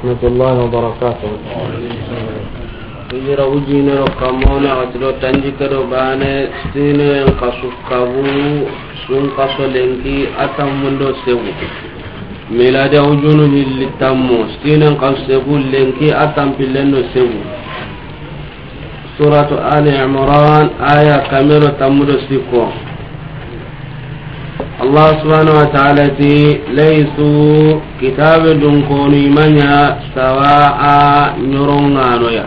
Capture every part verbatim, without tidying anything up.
ورحمة الله وبركاته. hijira ujinero kamona atlo tanjikero bane stine kasukabu sun kasolenki atamundo sewu milada ujunu hilitammo stine kasukabu lenki atampilendo sewu suratu ali imran aya kamero tamudo siko Allah subhanahu wa ta'ala ti laysu kitabe dun konu imanya sawa'a nyorongano ya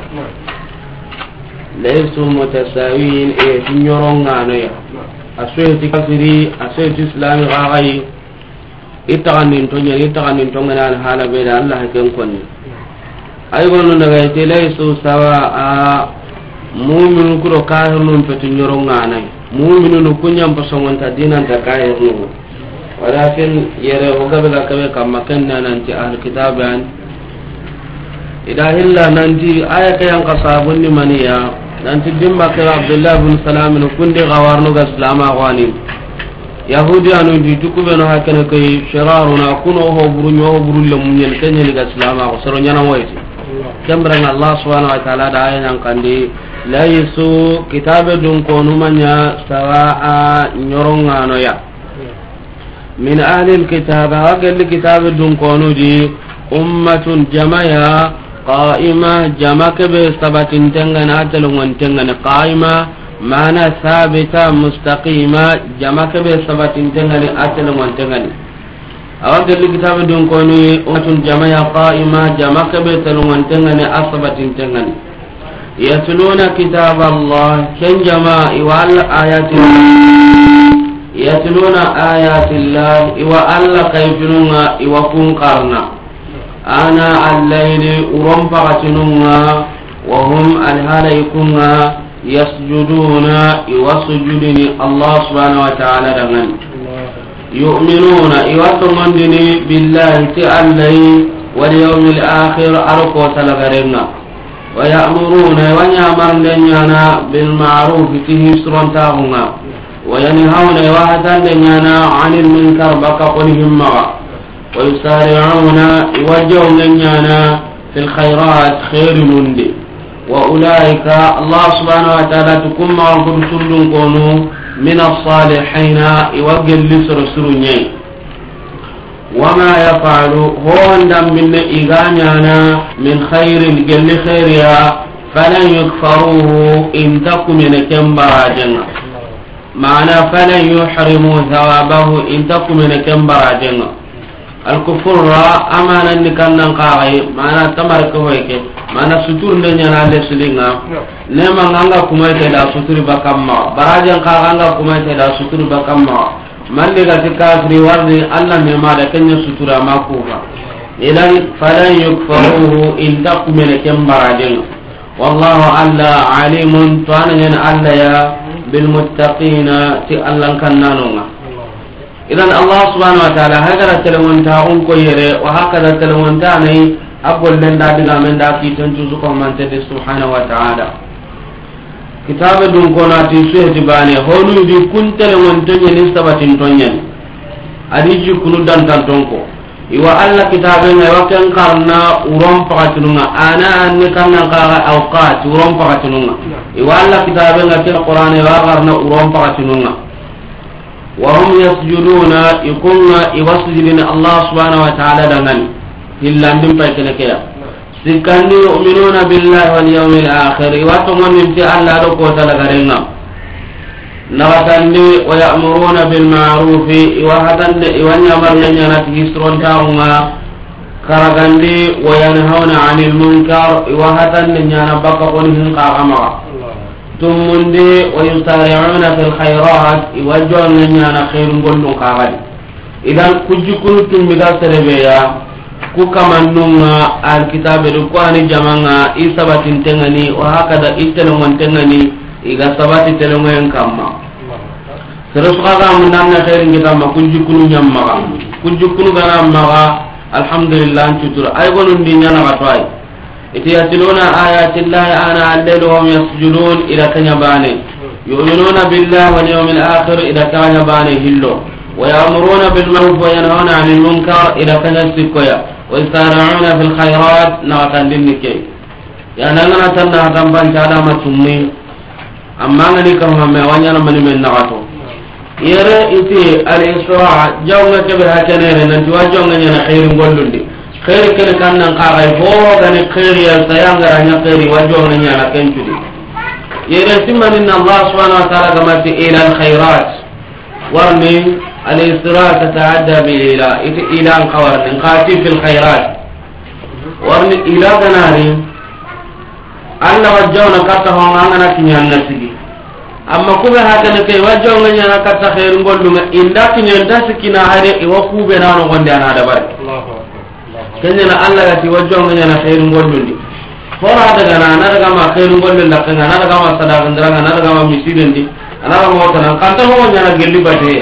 laysu mutasawin e nyorongano ya asweti kafiri asweti islami gagai itaganin tonya itaganin tonga al hala be Allah ken konni ay gonu daga ti laysu sawa'a mu'min kuro kahirun petu nyorongano mu'minun kunyam pasongonta dinan ta kahirun walakin yere hogabe ga kabe kam makanna nanti ahlul kitaban idahilla nanti aya kayan qasabun ni maniya nanti dimba ka Abdullah ibn Salam no kunde gawarno ga islama wani yahudi anu di tukube no hakana kay shararuna kuno ho burunyo ho burulle munyen kanyel ga islama ko soro nyana moyti kambran Allah subhanahu wa ta'ala da aya nan kandi laysu kitabe dun konu manya sawa'a nyorongano ya min ahli alkitaba agal kitabe dun konu di ummatun jamaya qa'ima jamaka be sabatin tangana atalon tangana qa'ima mana sabita mustaqima jamaka be sabatin tangana atalon tangana agal kitabe dun konu ummatun jamaya qa'ima jamaka be talon tangana asabatin tangana yatluna kitab Allah kan jama'i wal ayati yatluna ayati Allah wa alla kayfinunga wa kun qarna ana al-layli uramfaqatununga wa hum al-halaykunga yasjuduna iwasjuduni Allah subhanahu wa ta'ala dangan yu'minuna iwatumandini billahi ta'ala wal yawmil akhir arko talagarenga ويأمرون ونعمر لنيانا بالمعروف تهسرون تاهما وينهون وحدا لنيانا عن المنكر بقى قلهم مغا ويسارعون يوجهون لنيانا في الخيرات خير مندي وأولئك الله سبحانه وتعالى تكون معكم سلون كونوا من الصالحين يوجه لسر سرنين وما يفعل هو عندما من إغانيانا من خير جل خيرها فلن يكفروه إن تكم من كمبراجنا معنى فلن يحرموا ثوابه إن تكم من كمبراجنا الكفر أمانا نكنا قاعي معنى تمرك هيك معنى ستور نيانا لسلينا نما نغا كميت دا ستور بكما براجن قاغا كميت دا ستور بكما man daga kafiri warni Allah me ma da kanya sutura makufa idan falan yukfaruhu in taqmina kam baradin wallahu alla alimun tanan alla ya bil muttaqina ti Allah kannanonga idan Allah subhanahu wa ta'ala hagara talawanta on ko yere wa hakada talawanta nei abol den da diga men da ki tan tuzu ko man tede subhanahu wa ta'ala kitabe dun kona ti suheti bane honu di kuntere wontonye ni sabatin tonyen adiji kunu dan tan tonko iwa alla kitabe ngai waken karna urom pakatununga ana anni kanna qara awqat urom pakatununga iwa alla kitabe ngai ken qur'ane wa karna urom pakatununga wa hum yasjuduna ikunna iwasjudina Allah subhanahu wa ta'ala dangan hillandim pay kenekeya sikandi yu'minuna billahi wal yawmil akhir wa tumanni alla do ko talagarenga nagatandi wa ya'muruna bil ma'ruf wa hadande wa nyamarna nyana tisron taunga karagandi wa yanhauna 'anil munkar wa hadande nyana baka on hin qama tumundi wa yusari'una fil khairat wa jonna nyana khairun gollu qagadi idan kujukunu tumbiga serebeya ku kamannunga alkitabe do ko ani jamanga isabatin tengani wa hakada itelongon tengani iga sabati telongon kamma terus kaga munanna khairin kita ma kunjukunu nyamma kunjukunu gana ma alhamdulillah tutur ay gonun dinya na batwai iti yatiluna ayatillahi ana al-layli wa yasjudun ila kanyabane yu'minuna billahi wal yawmil akhir ila kanyabane hillo wa ya'muruna bil ma'ruf wa yanhauna 'anil munkar ila kanyasikoya ويسارعون في الخيرات khairat na tandin nike ya nangana tanna tamban cada matummi amma ngani kam hamme wanyana mani men nagato yere iti al-isra jawnga kebe hakenere nan tuwa jawnga nyana khairin gollundi khair kene kannan qaray fo gani khair ya sayanga ranya khairi wajonga nyana kenjudi yere simani Allah subhanahu wa ta'ala gamati ila al-khairat warni al-isra tata'adda bi ila iti ila qawarni qati fil khairat warni ila ganari alla wajawna kata honga ngana kinyanna sigi amma kube hakana ke wajonga nyana kata khair ngollunga inda kinyanda sikina hare iwa kube nano gonde ana da bare Allahu akbar kenya na alla gati wajonga nyana khair ngollundi hora daga na na daga ma khair ngollun da kana na daga ma sadaqa ndanga na daga ma misidendi ana ga mota nan kanta ho nyana gelli bate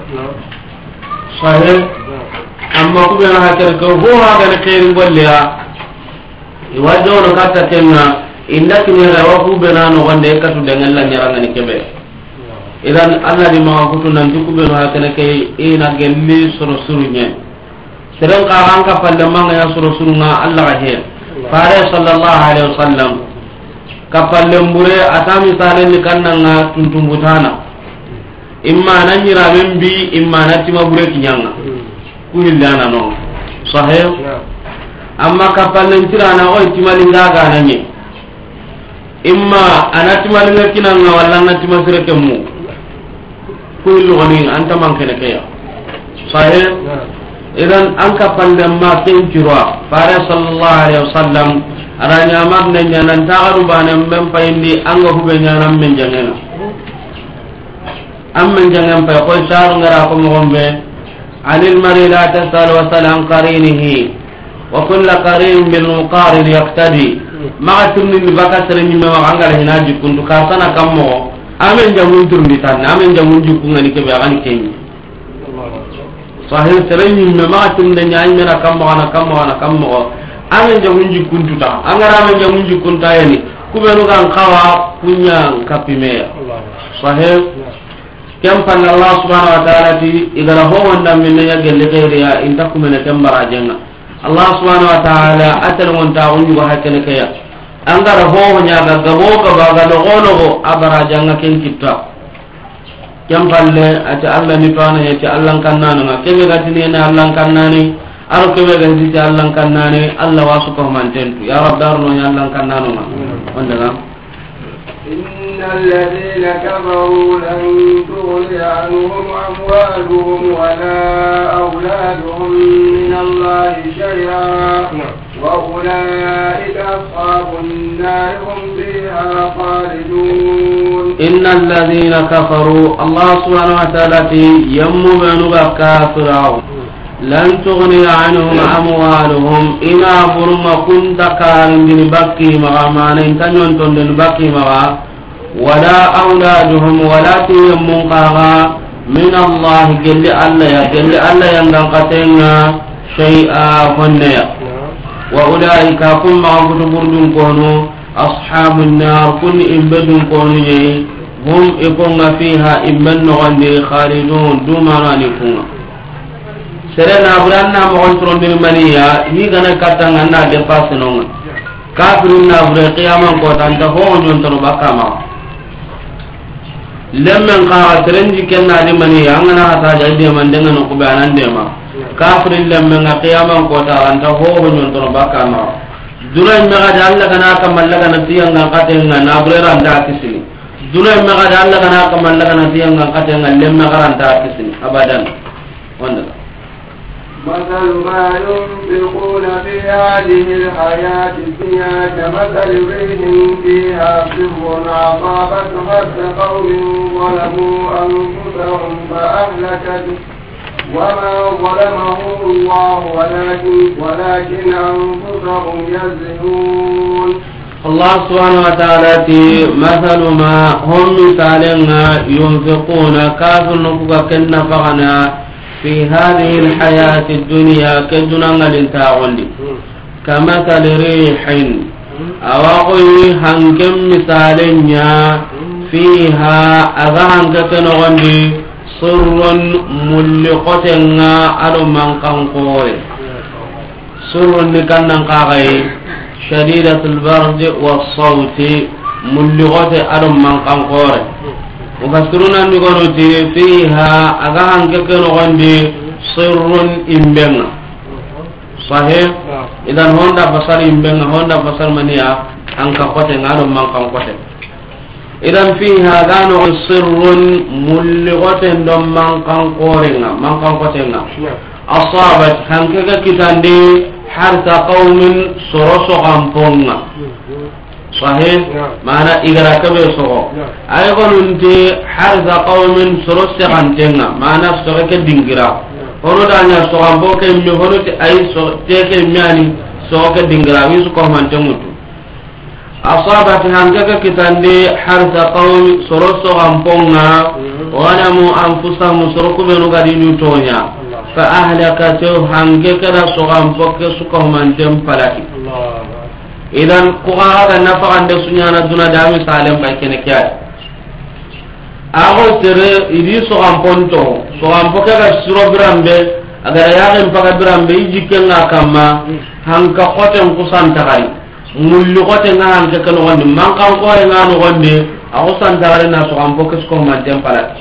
sahih amma kube na hakana ko ho hakana khair ngolliya iwa jonga kata kenna inda kinyara wa ku bena no wande katu dengan la nyaranga ni kebe idan Allah di ma kutu nan ku beno ha kana kay ina gelli soro surunya sereng ka angka palle manga ya soro surunga Allah ga he fare sallallahu alaihi wasallam kapalle mbure atami salen ni kannanga tuntumbutana imma nanyira membi imma natima bure kinyanga ku hillana no sahih amma kapalle tirana o timalinga ga nanye imma anatima linga kinanga walla anatima sireke mu kullu gani anta man kene kaya sahih idan anka pande ma tenjura fare sallallahu alaihi wasallam aranya mar ne nyanan tagaru bane mem payindi anga hube nyanan men jangena am men jangan pa ko saru ngara ko mo gombe anil mari la tasal wa salam qarinihi wa kullu qarin bil muqarin yaqtadi ma tunni ni baka tere ni ma angala hinaji kundu ka sana kammo amen jamun turmi tan amen jamun jukunga ni ke be ani kenyi sahil tere ni ma tunde nyaay mena kammo ana kammo ana kammo amen jamun jukundu ta angara amen jamun jukunta yani kubenu kan kawa punya kapime sahil kam pan Allah subhanahu wa ta'ala ti igara ho wanda minne ya gelle gere inta kumene tambara jenga Allah subhanahu wa ta'ala atal wonta unju go hakene kaya angara ho nya ga gabo ga baga no gono go abara janga ken kitta kam palle ata Allah ni tana ya ta Allah kannano nga kebe ga tini na Allah kannani aro kebe ga tini Allah kannani Allah wasu ko mantentu ya rabbar no ya Allah kannano nga onda ga innal ladina kafaru lan tughni anhum amwaluhum wala auladuhum min Allah shay'a wa ulaika ashabun nar hum fiha khalidun innal ladina kafaru Allah subhanahu wa ta'ala yammu banu kafirun lan tughni anhum amwaluhum ina burma kunta kan din bakki ma amana intanyon ton din bakki ma wala auladuhum wala tiyammun qaga min Allah jalli alla ya jalli alla yang ngakatenga syai'a hunna wa ulaika kum ma'budu burdun kono ashabun nar kun imbadun kono ye hum ikunga fiha imman ngandi khalidun dumarani kunga serena buranna mo kontrol ni maniya ni gana katanga na de pasno kafirun na bure qiyamam ko tanta ho nyon to bakama lemmen ka terenji kenna di maniya ngana ta jadi man dengan ko banan de ma kafirin lemmen ga qiyamam ko ta tanta ho nyon to bakama duran me ga Allah kana kamalla kana tiyanga katenga na bure randa kisini duran me ga Allah kana kamalla kana tiyanga katenga lemme garanta kisini abadan wanda مثل ما ينفقون في هذه الحياة الدنيا كمثل ريح فيها صر أصابت حرث قوم ظلموا أنفسهم فأهلكت وما ظلمهم الله ولكن ولكن أنفسهم يظلمون الله سبحانه وتعالى مثل ما هم مثالنا ينفقون كافر نفقا كنا فغنا في هذه الحياة الدنيا كدنا لنتاغلي كمثل ريح أواقي هنكم مثالنا فيها أغهن كتنغلي صر ملقتنا ألو من قنقوي surun ni kannan qagai shadidatul bard was-sawti mullighote adum man kan qore mufassiruna ni gonoti fiha aga hanke keno gonde sirrun imbenga sahih idan honda basar imbenga honda basar mania anka kote ngado man kan kote idan fiha gano sirrun mullighote ndom man kan qore nga man kan kote nga asabat hanke ga kitande harta qaumin soroso kamponga sahih mana igara kabe sogo ay gonunti harza qaumin suruse kantenga mana soge dingira hono danya so ambo ke mi hono ti ay so teke miani soge dingira wisu ko mantengutu asabat hangaka kitande harza qaum suruso kamponga wana mu anfusahum suruku benu gadinu tonya fa ahlakatu hangaka so kampoke su ko mantem palaki idan ko ga na fa ande sunyana duna dami salem bay kene kya ago tere idi so amponto so ampoke ga suro brambe agara yagen paga brambe jikenga kama hanka khoten kusan takari mullu khoten nga hanka kano gonde manka ko e ngano gonde ago san takari na so ampoke ko man tempala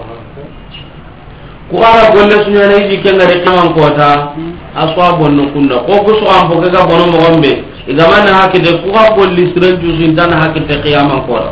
ko ara golle sunyana jikenga de kaman kota aswa bonno kunna ko ko so ampoke ga bono mo gombe igamana hakide ku ha golli siren jusin tan hakite qiyamang ko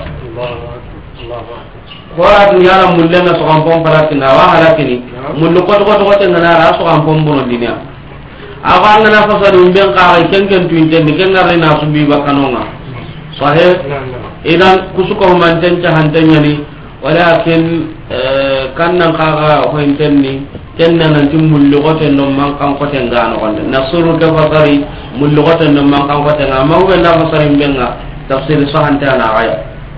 ko atu yala mullenga so kampong paratina wa halakini mullu ko ko ko tan na ra so kampong bono dinya awa ngana fasadu mben ka ay kenken tuinte ni kenga rena subi bakanonga sahih idan kusuko man tan ta hantanya ni walakin kannan kaga ho intenni kenna nan tim mullu ko tan no man kan ko tan gano gonde nasuru ka fasari mullu ko tan no man kan ko tan ma ho na fasari mbenga tafsir sahanta na aya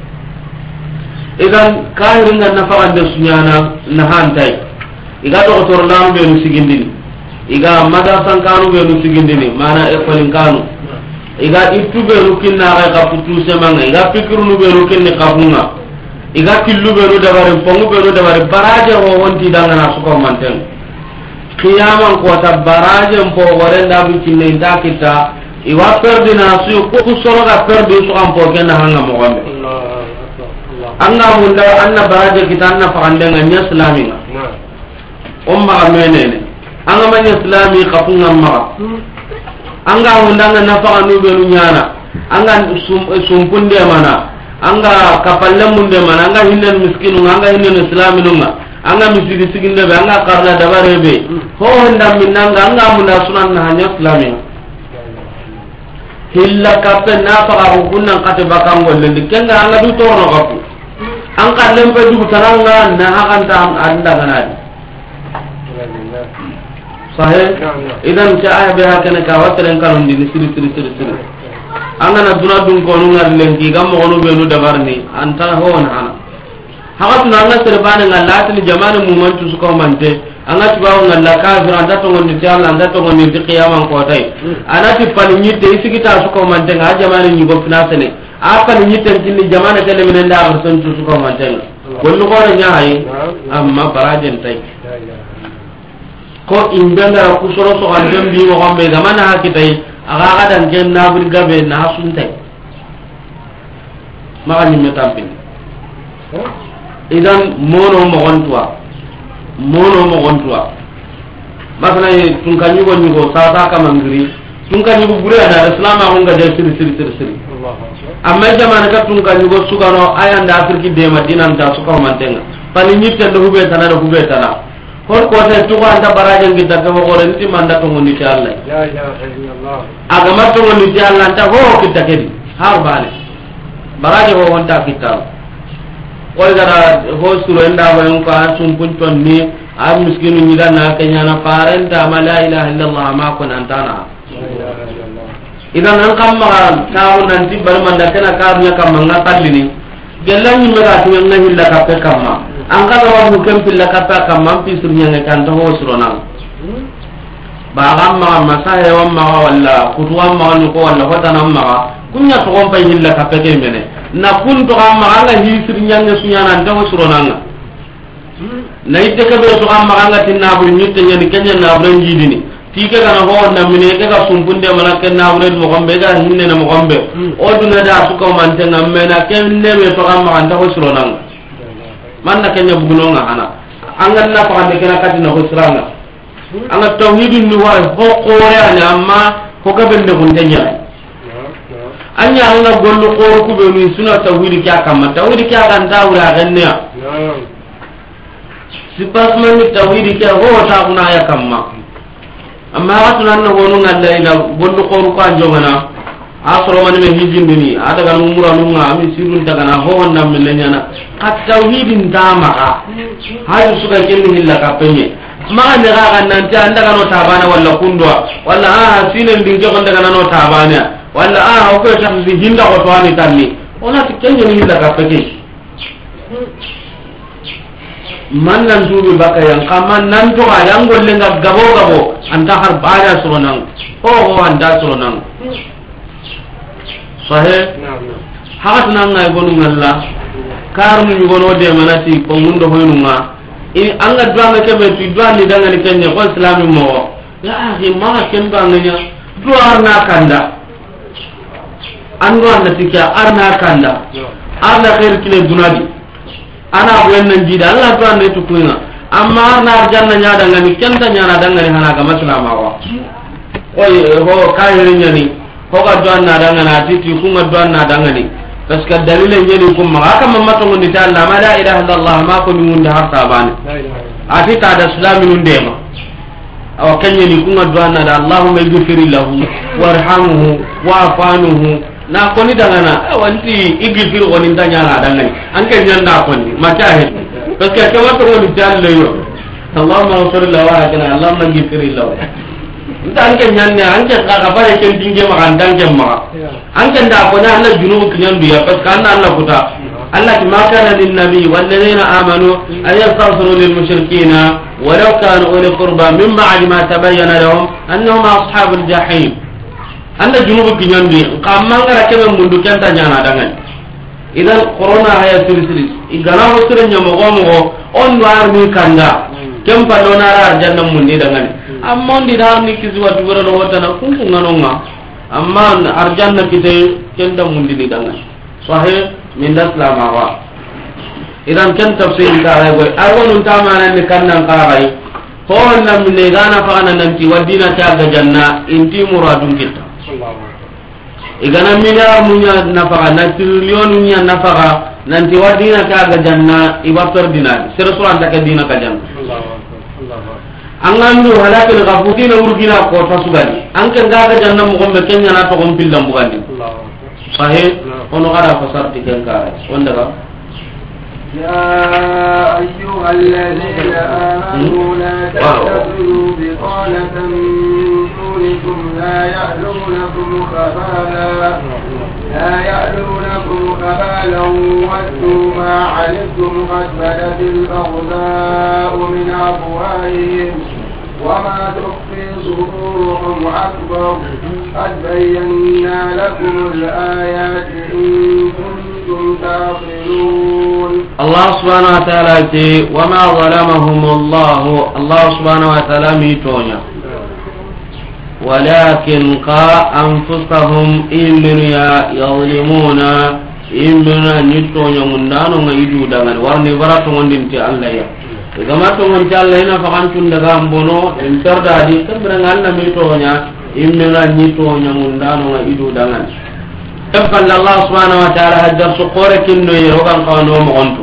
idan kairin nan na farande sunyana na hantai iga do tor lamu be no sigindini iga madrasan kanu be no sigindini mana e ko kanu iga ittu be no kinna ga ka putu semanga iga fikru no be no kinne kafunga iga killu be no dabare pongu be no dabare baraje ho wonti dangana su ko manten qiyaman ko ta baraje mpo gore nda bi kinne nda kita iwa perdina su ko ku soro ga perdi su am po kenna hanga mo gombe anna munda anna baraje kita anna fa ande nganya islaminga umma amenene anga man islami kafunga ma anga munda na fa anu be nyana anga sumpunde mana anga kapalle munde mana anga hinnen miskinu anga hinnen islaminu anga misigi siginde be anga karna dabare be ho honda minanga anga munda sunan na hanya islami hilla kape na fa ko kunnan kate bakango lendi kenga anga du torno kapu anga lembe du taranga na hakanta anda ganadi sahih idan cha ay be hakene ka watren kanon di siri siri siri siri anga na duna dun ko nungar lenki gammo onu be nu dabarni anta ho na hana haka tuna anga serbane ngallati ni jamane mu mantu su ko mante anga tibaw ngalla kafir anda to ngoni ti Allah anda to ngoni ti qiyamang ko tay anati pali nyitte isigita su ko mante nga jamane ni go finasene apa ni nyitte tinni jamane tele minen da ar son su ko mante gollu ko nya hay amma barajen tay ko indanga ku soro so andem bi mo gombe gamana hakitai aga gadan ken na bur gabe na sunte magani metampin idan mono mo gontua mono mo gontua masala tun kanyu go nyugo sa sa ka mangri tun kanyu go bure ana islam ma ngonga de sir sir sir sir amma jamana ka tun kanyu go sugano ayanda afriki de madina nda suka mantenga pali nyitte do hube tanara hube tanara hor ko te to anda baraje ngi daga ko ren ti manda to ngoni ti Allah la ilaha illallah aga matto ngoni ti Allah ta ho kita kedi har bale baraje ho wonta kita ko gara ho suru enda ba yon ka sun pun ton ni a miskinu ni dana kenya na parenta ma la ilaha illallah ma ko nan tana la ilaha illallah idan an kamma ta nan ti bar manda kana ka nya kamma ngatallini gelan ni mega to ngani hilla ka pe kamma angka lawan hukum pilla kata kamam pi surnya ngekan to hosrona ba gamma masahe wamma walla kutwa ma wal ko walla hotana ma kunya to on pay hilla ka peke mene na kun to gamma anga hi surnya nge sunya nan to hosrona na ite ka be to gamma anga tinna bur nyitte nyani kenya na bur njidini tike kana ho na mine ke ka sumpunde mana ken na wure mo gombe ga hinne na mo gombe o duna da su ko man tan amena ken ne be to kam ma anta ko suronan man na kenya buguno nga ana angan na fa de kana katina ko suranga anga tauhidin ni wa ho qore ani amma ko ga bende ko tanya anya anga gollu qoro ku be ni suna tauhid kya kam tauhid kya kan dawra ganne sipas man ni tauhid kya ho ta kuna ya kamma amma hatunan no gonu ngalla ila gollu qoro ko anjomana asro man me hijindini ada kan umura nunga ami sirun daga na ho wonna millenya na at tauhidin dama hayu suka kenni hilla ka penye ma ne ga kan nan ta anda kan no tabana walla kundwa walla ah sinen dinge kon daga no tabana walla ah o ko ta hinda ko to ani tanni ona tikkenye ni hilla ka penye man nan dubi baka yang kaman nan to ga yang golle ga gabo gabo anta har bana suronan ho ho anda suronan sahe hakat nan ngay gonu ngalla karmu ni gono de manati ko mundo hoynunga in anga duanga kebe tu duani danga ni kenya ko islami mo ya akhi ma ken banganya duarna kanda ando anda tikya arna kanda arna khair kile dunadi ana buenna jida Allah duanne tu kuina amma arna arjanna nyada ngani kenta nyana danga ni hanaga maslama wa oy ho kayri nyani hoga duanna danga na titi kunga duanna danga ni parce que dalile nyeni kum ma aka mamma to ngondi ta Allah ma la ilaha illallah ma ko ni munda harta bani ati ta da islami nunde ma aw kanye ni kunga duanna da Allahumma ighfir lahu warhamhu wa'fanuhu na ko ni danga na wanti ighfir woni danya na danga ni anke nyanda ko ni ma ta he parce que kama to ngondi ta Allah yo Allahumma ighfir lahu wa kana Allahumma ighfir lahu anke nyanne anke ka ka bare ken dinge ma kan dange ma anke nda ko na Allah junubu kinyan biya parce que Allah kuta Allah ki ma kana lin nabi wal ladina amanu ay yastaghfiru lil mushrikeena walau kanu uli qurba min ba'di ma tabayyana lahum annahum ashabul jahim Allah junubu kinyan bi kamanga rakebe mundu kenta nyana dangan idan corona haya sirisiri igana ho sire nyamo gomo on war ni kanda kempa dona ra janna mundi dangan amma ndi dar ni kizwa dubara no wata na kunku nganonga amma arjanna kite kenda mundi ni dangan sahih min daslama wa idan kan tafsir ka ay boy ay wonu tamana ni kannan qaray ho nam ne gana fa ana nanti wadina ta ga janna inti muradun kita igana miliar munya nafaga na trillion munya nafaga nanti wadina ta ga janna ibator dinari sira suran ta ka dina ka janna angandu halakil gafutina urgina ko tasugani anke ngaga janna mo gombe kenya na to gom pillam bugandi sahih ono gara fasar tikenka onda ga ya ayyuhalladhina amanu la tattakhidhu biqanatan min dunikum la ya'lunukum khabala la ya'lunukum khabala waddu ma 'alaykum qad badatil baghdha'u min afwahihim وما تخفي صدورهم أكبر قد بينا لكم الآيات إن كنتم تعقلون الله سبحانه وتعالى وما ظلمهم الله الله سبحانه وتعالى ميتونيا ولكن قا أنفسهم إمنيا يظلمون إمنا نيتونيا من دانو يجو دغن ورني براتو ndinti Allah ya gama to ngon jalla ina fakantun daga ambono en tarda di kambra ngalla mi to nya immena ni to nya mundano nga idu dangan tabban Allah subhanahu wa ta'ala hadda su qore kinno ye rogan qawno mo onto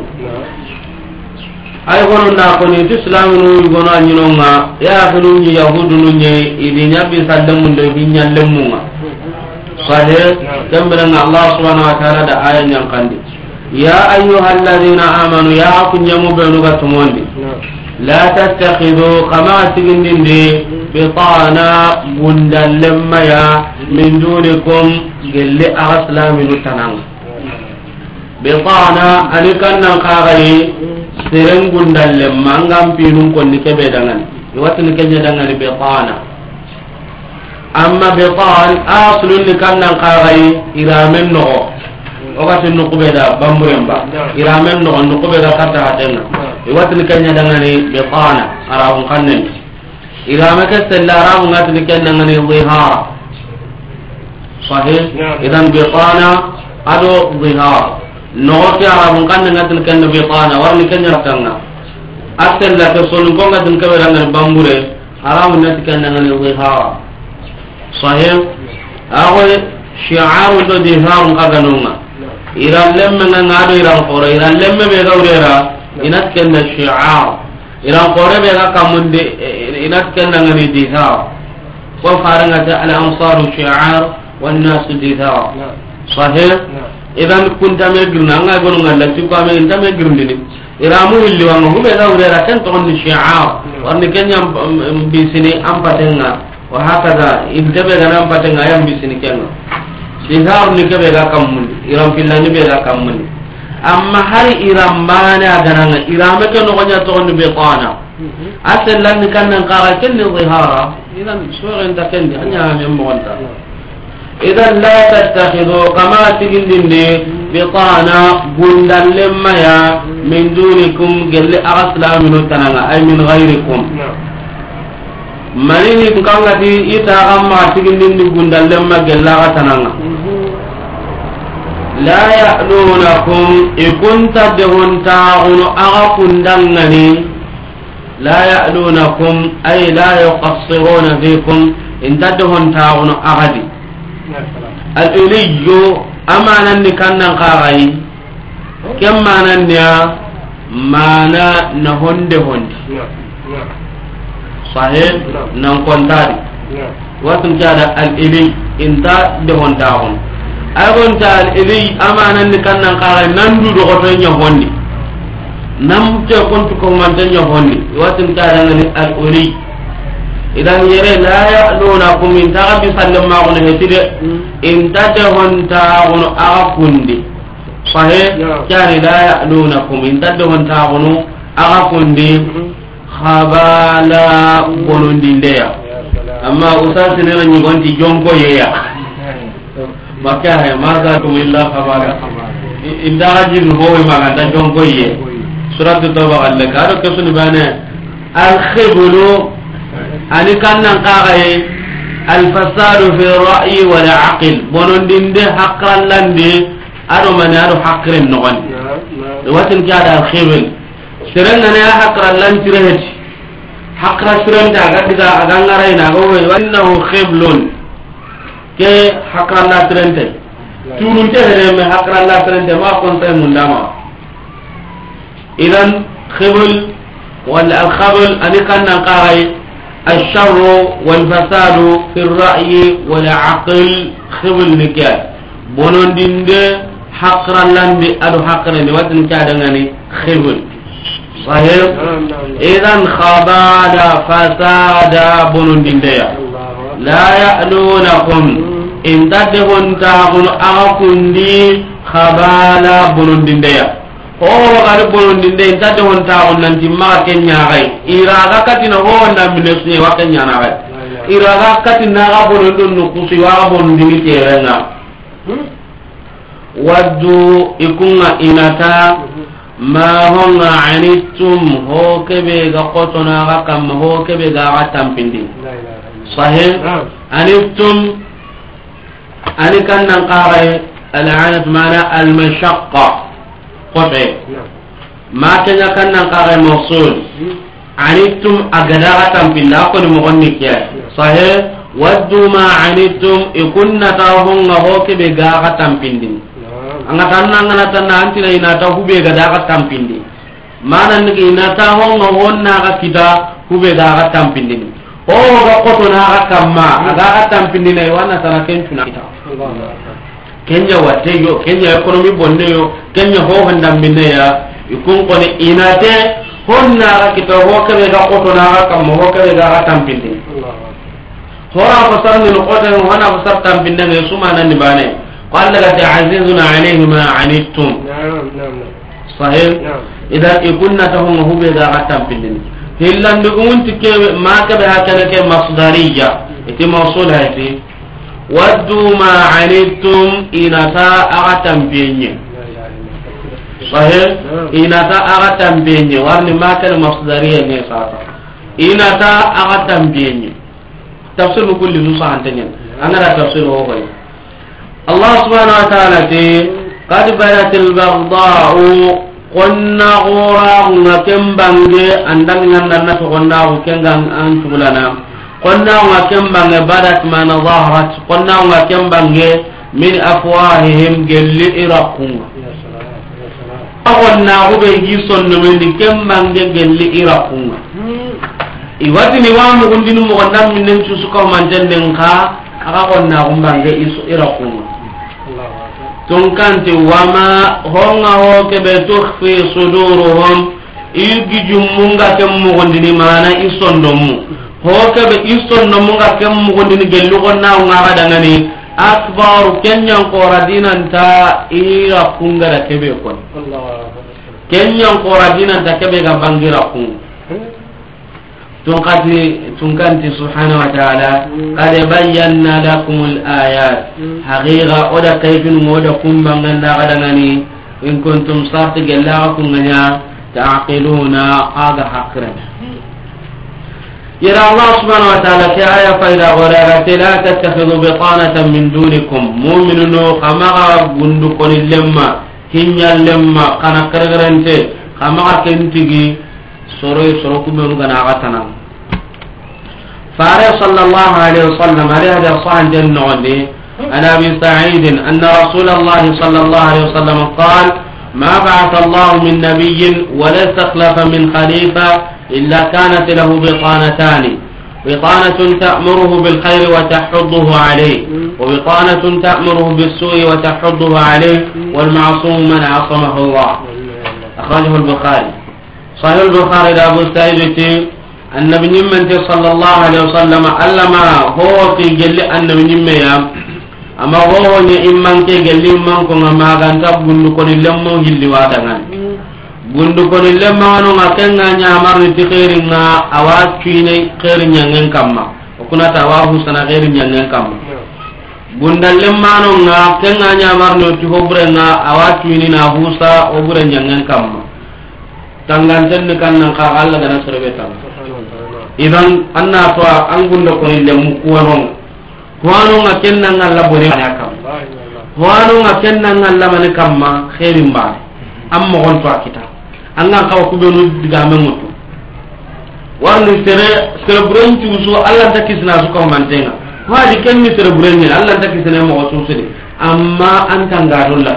ay gono na ko ni islam no gono anyino nga ya khulu ni yahudu no nye idi nyabi saddam mun de binya lemunga sahih kambra Allah subhanahu wa ta'ala da ayan yang kandi يا أيها الذين آمنوا يا أكن يمبنوا تموندي لا تتخذوا كما تجندين بطانا بندل لما يا من دونكم قل أغسلا من التنام بطانا أنكنا قاغي سرن بندل لما أنغام بينهم كن كبيران يواتن كنجدان بطانا أما بطان أصل لكنا قاغي إلى منه wakati nukube da bamburemba iramen no nukube da karta hatenga iwatni kanya dangani beqana arawun kannen irama ke sellara ngat ni ken ngani dhihara sahih idan bitana ado dhihara no ti arabun kan ngat ni ken bitana warni ken yakanga asel la ke sonu ko ngat ni kabera ngani bambure aramu nat ken ngani dhihara sahih awo shi'aru do dhihara ngaganunga iran lemme ngado iran qore iran lemme be gawrera inat ken shi'ar iran qore be ga kamunde inat ken ngani dhihara wa faranga al ansar shi'ar wan nas dhihara sahih idan kunta me girna nga gonu ngalla ci ko me inta me girndini iramu hilli wa ngo be gawrera ken to ni shi'ar warni kenya bisini ampatenga wa hakaza intabe ganam patenga yam bisini kenno dihar ni kebe ga kamun iram pillani be ga kamun amma hari iram mana gananga irame ke no gonya to ni be qana asallan ni kannan qara ken ni dhihara idan suren da ken anya me monta idan la tattakhidhu kama tigindinde bi qana gundan lemma ya min dunikum gelle aslamu tananga ay min ghairikum manini kangati ita amma tigindinde gundan lemma gella tananga la ya'lunakum ikunta dehun ta'unu agakun dangani la ya'lunakum ay la yuqassiruna fikum inta dehun ta'unu agadi al-iliyyu amanan ni kannan qarai kem manan niya mana na honde honde sahih nan kontari watun kada al-iliyyu inta dehun ta'unu agon tal ili amanan ni kannan qara nandu do goto nya honni nam te kontu ko man tan nya honni watin ta dan ni al uri idan yere la ya'luna kum min ta'abi sallama on hetide in ta de honta on akundi sahih yani la ya'luna kum in ta de honta on akundi khabala bonondi ndeya amma usasi ne ni gonti jonko yeya maka he maza tum illa khabara indajin hoy maganda jonko ye surat tawba alle karo kesuni bane al khiblu ani kannan qaqay al fasad fi ra'yi wal aql bonondinde haqqan lande ado mani ado haqqren nogon watin kada al khibl serenga ne haqqran lan tireheti haqqra sirenta gadiga agangara ina go wannahu khiblun ke hakralla trente turun te hele me hakralla trente ma kon tay mundama idan khibul wal al khabul an kanna qaray al sharr wal fasad fi al ra'y wal aql khibul nikat bonon dinde hakrallande adu hakrande watin ka dangani khibul sahih idan khabala fasada bonon dinde ya la ya'lunakum in tadhun ta'un akundi khabala bulundindeya ho ga bulundinde in tadhun ta'un nanti ma kenya gai iraga katina ho na minesi wa kenya na gai iraga katina ga bulundun nu kusi wa bulundini terenga waddu ikunga inata ma honga anittum ho kebe ga qotona ga kam ho kebe ga tampindi sahih anittum ani kannan qaray al'anat mana al-mashaqqa qati ma kanya kannan qaray mawsul anittum agada tampilla ko mo gonni kiya sahih waddu ma anittum ikunna tahunga hoke be ga tampindin anga tanna ngana tanna antila ina ta hube ga da tampindi manan ni ina tahunga wonna ga kita hube ga tampindin o ga qoto na akamma aga tampindin ay wana sana kentuna kenya wateyo kenya economy bonne yo kenya ho handam binne ya ikun ko ni inate honna ga kita ho ke ga qoto na akamma ho ke ga tampindin hora fasar ni qota no wana fasar tampindin ay suma nan ni bane qala la ta'azizuna alayhi ma anittum sahih idan ikunna tahum hube ga tampindin hillan de unti ke ma ka be hakana ke masdariya iti mawsul hati waddu ma anittum inata agatam bienye sahih inata agatam bienye warni ma ka masdariya ne sata inata aga tambiyenye tafsir kulli nusa antenyen angara tafsir ho hoy Allah subhanahu wa ta'ala te qad baratil baghda'u qonna ghura ngakembange andang ngandanna to qonna kengang an tulana qonna ngakembange badat man zahrat qonna ngakembange min afwahihim gelli iraqun qonna ube gison no men kembange gelli iraqun iwati ni wamu undinu mo ndam min nem suka man jenden ka aga qonna umbange isu iraqun tunkanti wama honga ho kebe tukhfi suduruhum igi jumunga kemmu gondini mana isondomu ho kebe isondomu ga kemmu gondini gelu gonna ngara dangani akbaru kenyan qoradina ta ira kungara kebe kon Allah kenyan qoradina ta kebe ga bangira kun tunqati tunkanti subhanahu wa ta'ala qad bayyana lakumul ayat haqiqa oda kayfin moda kumbanganda kadangani in kuntum sartigalla kunganya ta'qiluna aga hakran yara Allah subhanahu wa ta'ala fi aya fayda ghara la tattakhidhu bitanatan min dunikum mu'minuna kama gundu konil lemma hinyal lemma kana kargarante kama kentigi soro soro kumenu gana agatanan فاري صلى الله عليه وسلم عليه هذا صحن جنة عندي عن أبي سعيد أن رسول الله صلى الله عليه وسلم قال ما بعث الله من نبي ولا استخلف من خليفة إلا كانت له بطانتان بطانة تأمره بالخير وتحضه عليه وبطانة تأمره بالسوء وتحضه عليه والمعصوم من عصمه الله أخرجه البخاري صحيح البخاري لأبو سعيد النبي نمت صلى الله عليه وسلم علما هو في جل النبي نميا أما هو إمام كي جل إمام كنا ما كان تبغون كون اللهم هلي وادعان بندو كون اللهم أنو ما كان نعمر نتخيرنا أواد كيني خير نيان كما وكنا تواه سنا خير نيان كما bunda lemmano nga kenga nyamar no ti hobrenga awatu ni na husa obure nyangen kamma tanganten kan nan ka Allah gana serbeta idan anna to an gunda ko ile mu kuwano kuwano nga kenna ngalla bone akam kuwano nga kenna ngalla mane kamma khairin ba amma gon to akita anna ka ko be no diga memutu warni sere celebration tu so Allah takisna su ko mantenga wadi kenni celebration ni Allah takisna mo so sede amma anta ngadolla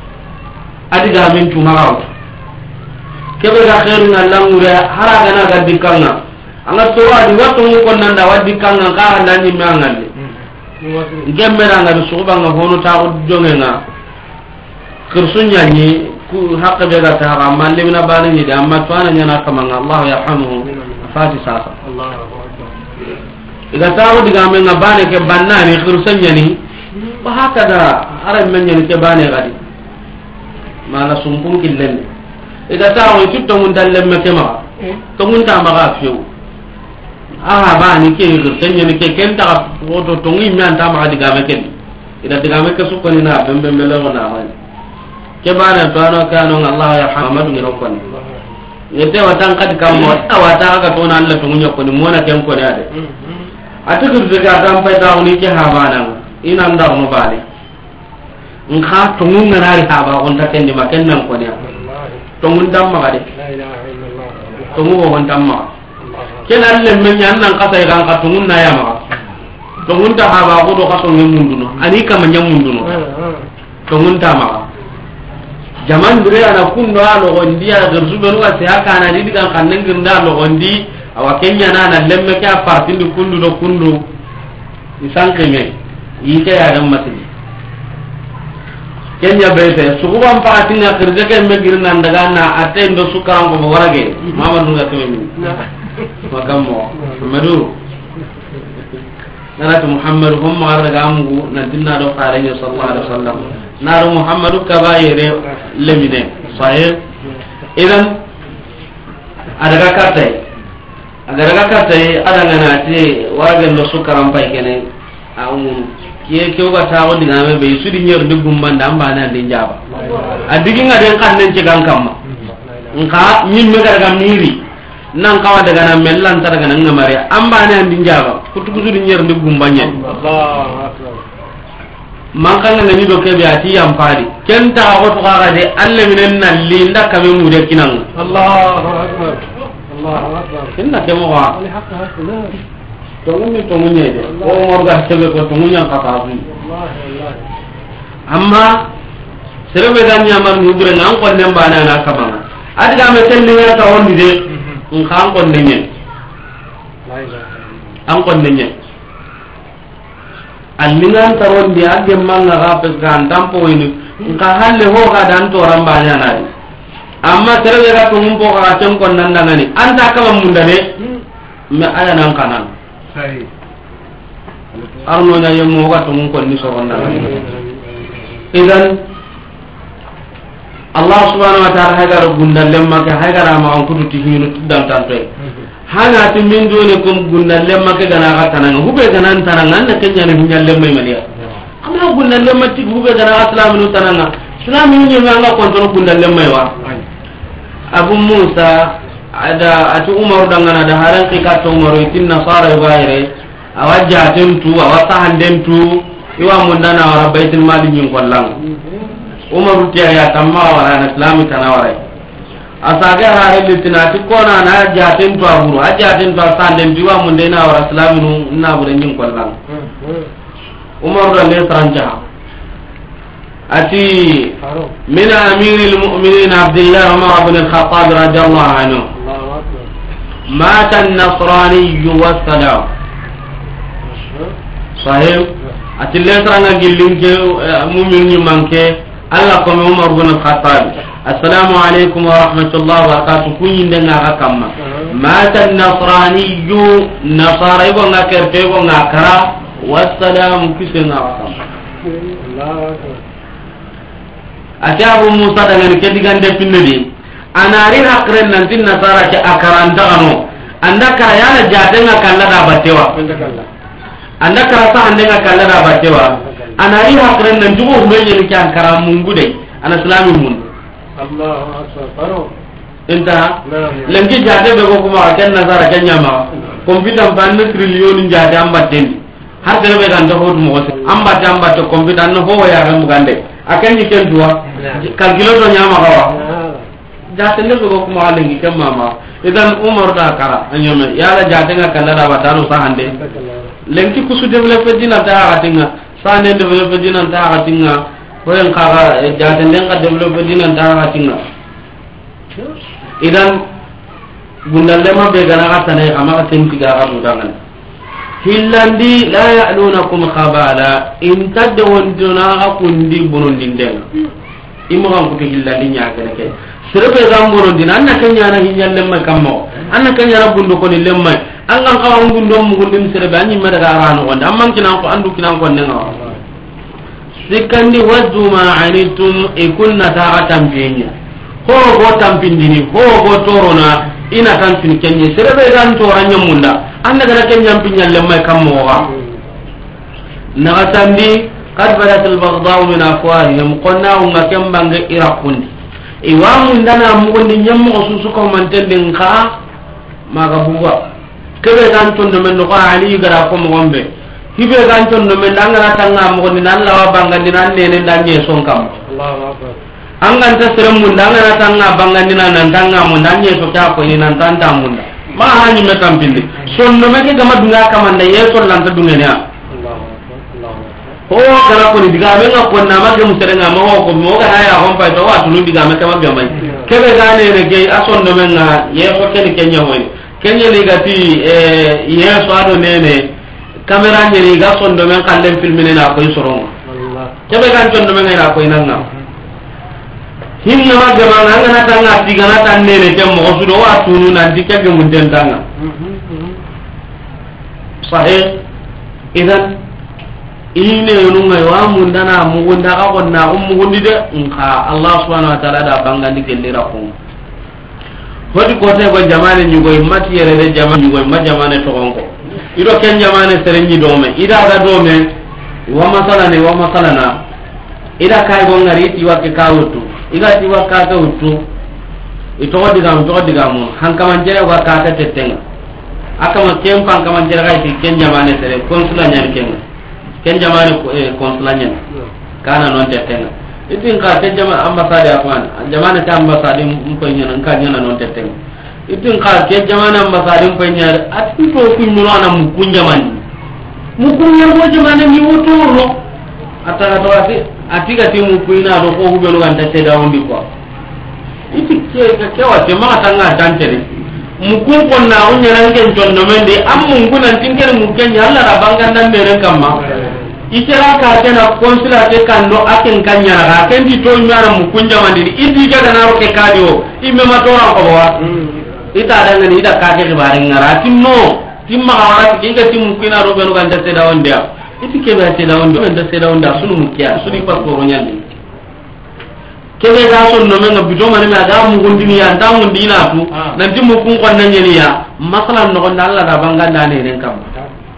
adiga men tu maraw kebe ga khairin Allah ngure haraga na ga dikanga anga to wadi wato mu kon nanda wadi kanga ka ndani mangalle ngembera nga suba nga hono ta ko jongenga kursunya ni ku hakka be ga ta ra malle na bani ni da amma to ana nyana kama Allah yarhamuhu fati sasa Allahu akbar ida ta ko diga men ngabane ke bannani kursunya ni wa hakada ara men nyani ke bane gadi mala sumpung killen ida ta ko tutto mun dalle me kema to mun ta maga fiu aha bani ke kursunya ni ke kenta woto to ngi mi anta maga diga me ken ida diga me ke su ko ni na bembe mele ko na wani kebana to ano kanu Allah ya hamadu ni rokon yete watan kad kam mo awata ga to na Allah to munyo ko ni mona ken ko ne ade atudu daga tam pa ta oni ke habana ina ndar mo bale in kha to mun na ri haba on ta ken di maken nan ko ne to mun dam ma ade la ilaha illallah to mu won dam ma ken Allah men yan nan ka tay kan ka to mun na ya ma to mun ta haba ko do ka to ngem munduno ani kam nyam munduno to mun ta ma jaman dure ana kundo alo gondi ya gersu benu ga se akana di digan kannen ginda lo gondi awa kenya na na lemme ka parti du kundu do kundu isan keme yike ya dam matini kenya bete sukuban parti na kirje ke me girna ndaga na atendo sukaran ko warage mama dunga keme min magammo madu nana to muhammad hum ma daga amu na dinna do faare ni sallallahu alaihi wasallam naru muhammadu kabaire lemine sahih idan adaga katai adaga katai adanga nati wagen no sukaram pai kene aum kiye kiyo ga tawo dinga me be sudi nyer de gumbanda ambana de njaba adigi ngade kan nen ci gankam nka nyin me daga miri nan kawa daga na mellan tar daga nan ngamare amba ne andin jaba kutu kutu nyer ndi gumbanye Allahu akbar man kan ngani do ke biati yam padi kenta ko to ga de alle minen nalli nda kame mu de kinan Allahu akbar Allahu akbar inna ke mo wa ali hakka hakka to ngani to munye de o mo ga tebe ko to munya ka ta su amma serebe dan nyamar mu bure ngan ko nem bana na kamanga adiga me telli ya ta wondi de in kan ko nenye an ko nenye allingan tarondi agge manga ga pe gan tampo ini in ka halle ho ga dan to ramba nya na amma serebe ga to mumpo ga tan ko nan nan ni anta kama munda de me aya nan kanan sai arno nya yemo ga to mun ko ni so wonna idan Allah subhanahu wa ta'ala hagar gundal lemma ka hagar ma an kudu tihinu dan tanto hana tin min dole kum gundal lemma ka gana ga tananga hube gana tananga na kenya ne hinyal lemma maniya amma gundal lemma ti hube gana islamu tananga islamu ni ma nga kontrol gundal lemma wa Abu Musa ada atu Umar dangana da haran ki ka to Umar itin nasara bayre awaja tentu awata handentu iwa mundana wa rabbaitul mali min kollang Umar tiya ya tamma wala na islami tanawara asaga ha litina ti kona na jatin to aburu ajatin to sanden diwa mundena wa islami nu na bure min kollang Umar da le tranja ati min amiril mu'minin Abdullah Umar ibn al-Khattab radhiyallahu anhu mata an-nasrani wa salam sahih ati le tranga gillinke mu'min ni manke Allah ko Umar ibn al-Khattab assalamu alaykum wa rahmatullahi wa barakatuh kunyin denga ga kamma mata an-nasrani nasara ibo ngakerte ibo ngakara wassalamu kisenga wa kamma Allahu akbar ati Abu Musa dengan kedigande pinnedi anari hakren nanti nasara ke akaranta kanu anda kayana jadenga kallada batewa anda karasa andenga kallada batewa anari hakren nan dugo humenye ni kan karamungu de ana islami mun Allahu akbar inta lengi jade be ko kuma ken nasara kenya ma computer ban trillion jade ambaten har de be kan do hodu mo amba jamba to computer no ho ya ram gande akan ni ken duwa kalkulator nyama kawa jate le ko kuma lengi ken mama idan Umar da kara anyame yala jate nga kallada batano sahande lengi kusu develop dina ta atinga sane develop dina ta atinga hoyen kaga jate den ka develop dina ta atinga idan gundalle ma be gana ka tane kama ten tiga ka budangan hillandi la ya'lunakum khabala in tadawun duna akundi burundi den imo kan ko hillandi nya gane ke serebe gam burundi nan na kanya na hinyalle ma kammo anna kanya na bundu ko ni lemma an kan ka ngundo mu gundin serebe anyi ma daga arano wanda amman kinan ko andu kinan ko nenga sikandi wajju ma anitum ikunna ta'a tampenya ho go tampindini ho go torona ina kan tin kenye serebe gan toranya munda anda gara kenya pinya lemma kammo wa na tandi qad badat al baghdha min afwahihim qonna wa kambanga iraqundi iwa munda na mugondi nyammo susu ko mantenden ka maga buwa kebe gan tondo men ko ali gara ko mo gombe hibe gan tondo men danga tanga mugondi nan lawa bangandi nan nene dange sonkam Allahu akbar angan ta serem munda ngana tanga bangandina nan tanga munda nye to ta ko ni nan tanta munda ma hanyi me tampindi sonno me ke gama dunga kamanda yeso lanta dungenya Allahu akbar ho kala ko ni diga me ngako na ma ke muserenga ma ko mo ga haya hon pa to wa tulu diga me kama be mai kebe gane re ge asonno men nga yeso ke ni kenya hoy kenya ni gati e yeso ado nene kamera ni ga sonno men kallen filmine na ko soronga Allah kebe gan sonno men na ko inanga hinna ma gama ngana tanga tigana tanne ke mo sudo wa tunu nan dikage mun tentanga sahih idan ine yununga wa mun dana mu gonda ka gonna um gondi de nka Allah subhanahu wa ta'ala da bangandi kellira ko hodi ko te go jamane ni go mati yere de jamane ni go ma jamane to gonko ido ken jamane serenji dome ida ga dome wa masala ne wa masala na ida kay go ngari ti wa ke kawutu iga ti wakata uttu ito diga mu to diga mu hankaman jere wa ka ta tetenga akama kem pan kaman jere ga ti ken jamane tere konsulan nyan ken ken jamane konsulan nyan kana non tetenga itin ka te jama ambassade afan jamane ta ambassade mu ko nyan ka nyan non tetenga itin ka ke jamane ambassade mu ko nyan ati to ku nyuno na mu kun jamane mu kun nyan mo jamane mi woto no atara to ati ati ga ti mu kuina do ko hubelo kan ta te da wondi ko iti ke ke wa te ma tanga tantere mukun kon na on nyaran ken jondo mende am mungu nan tinker mukken yalla ra bangan nan mere kamma ikira ka tena konsula te kando aken kanya ra ken di to nyara mukun jamandi idi ga na ro ke kadio imme ma to ran ko wa ita da ngani ida ka ke bare ngara tinno timma wara ti ga tim mukina ro beno kan te da ondia iti ke ba te da ondo en da te da onda sunu mukya sunu pa ko nyandi kebe ga son no men bido mane ma ga mu gundini ya ta mun dina tu nanti mu kun kon nan yeli ya masalan no gonda Allah da banga da ne ren kam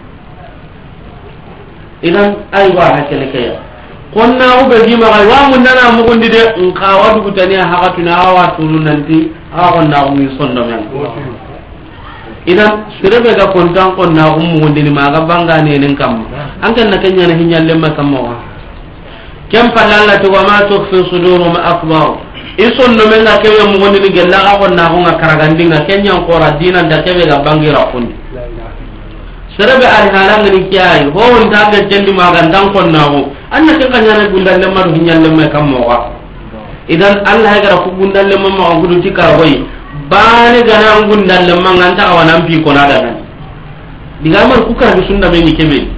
idan ay wa hakele ke ya konna u be gi ma ga wa mun dana mu gundi de in ka wa du tani ha ga tuna wa tunu nanti ha kon na mu son no men idan sirebe ga kon tan kon na mu gundini ma ga banga ne ren kam an kan na kenya na hinyalle ma kam wa kem palalla to ma to fi sudurum akbar ison no men na kewe mo ngoni ni gella ga kon na ko ngakaragandinga kenya ko radina da kewe ga bangira kun serebe ari halang ni kiyai ho on ta ga jendi ma ga dan kon na ko anna ke kanya na gundal le ma do hinyalle me kam mo wa idan allah ya gara ku gundal le ma ma gudu tikar hoyi bani gana gundal le ma nganta ka wanan pi ko na da nan diga man ku ka sunna be ni kebe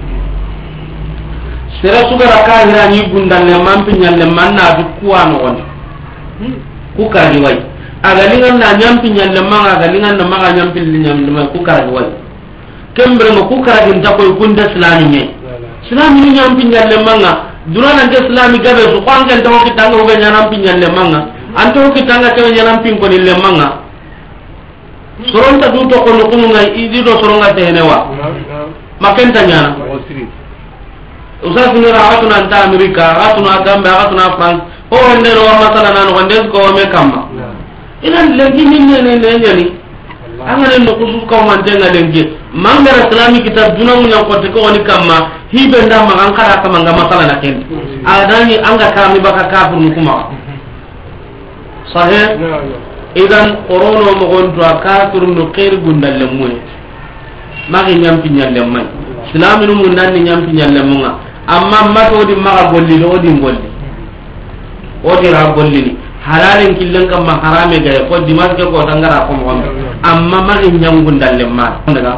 sera sugara ka hira ni gundal le mampi nyalle manna du kuwa no on ku ka di wai aga lingan na nyampi nyalle manga aga lingan na maga nyampi nyalle ma ku ka di wai kembre mo ku ka di ndako gunda islami ne islami ni nyampi nyalle manga durana de islami gabe su kwanga ndaw ki tanga ko nyampi nyalle manga anto ki tanga ke nyampi ko ni le manga soronta du to ko no kunga idi do soronga tenewa makenta nyana usas ni rahatuna anta amerika rahatuna gambe rahatuna france o wonde ro masala nan wonde ko me kamma idan lengi ni ne ne ne ni angane no kusu ko man tenga lengi mangara islami kitab dunamu nyam ko te ko ni kamma hibe nda ma an kara kama ngama masala na ken adani anga kami baka kafir mu kuma sahih idan qorono mo gonto kafir no khair gundal lemu magi nyam pinyal lemman islami no mun nan nyam pinyal lemunga amma mato di maga golli do di golli o di ra golli ni halalen killen kam ma harame ga ko di mas ko tangara ko mo amma magi nyam gundal lemma daga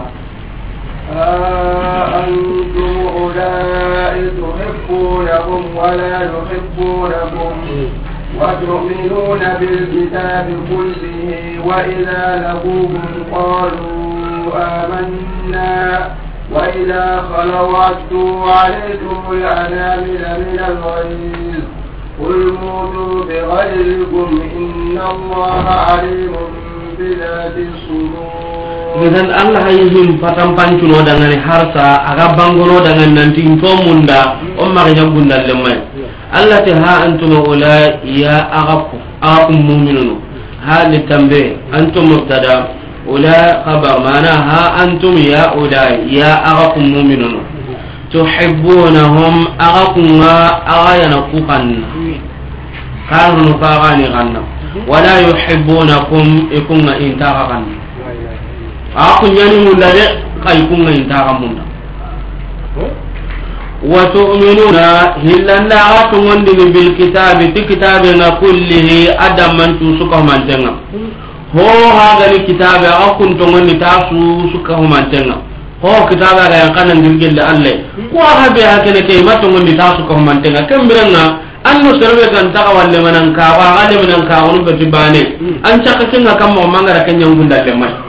antum ulai tuhibbunahum wa la yuhibbunakum وتؤمنون بالكتاب كله وإذا لقوكم قالوا آمنا وإذا خلوا عدوا عليكم الأنامل من الغيظ قل موتوا بغيظكم إن الله عليم بذات الصدور. Idan Allah yihim patam pancuno dangane harsa aga bangono dangan nanti to munda o magnya gundal lemay Allah ta ha antum ula ya agaku akum mu'minun ha litambe antum mubtada ula khabar mana ha antum ya ula ya agakum mu'minun tuhibbunahum agakum agayana kukan kanu fagani ganna wala yuhibbunakum ikunga intaqan aku nyani munda de kay kunga intaqan munda wa tu'minuna hillanda atu ngondi bil kitabi ti kitabe na kullihi adam man tu suka mantenga ho ha gani kitabe akun to ngondi ta su suka mantenga ho kitabe ga kanan dirgel Allah ko ha be ha kene kay mato ngondi ta suka mantenga kambiranga anno serbe kan ta walle manan ka ba gale manan ka wono be tibane an chaka kinga kam mo mangara kenya ngunda le mai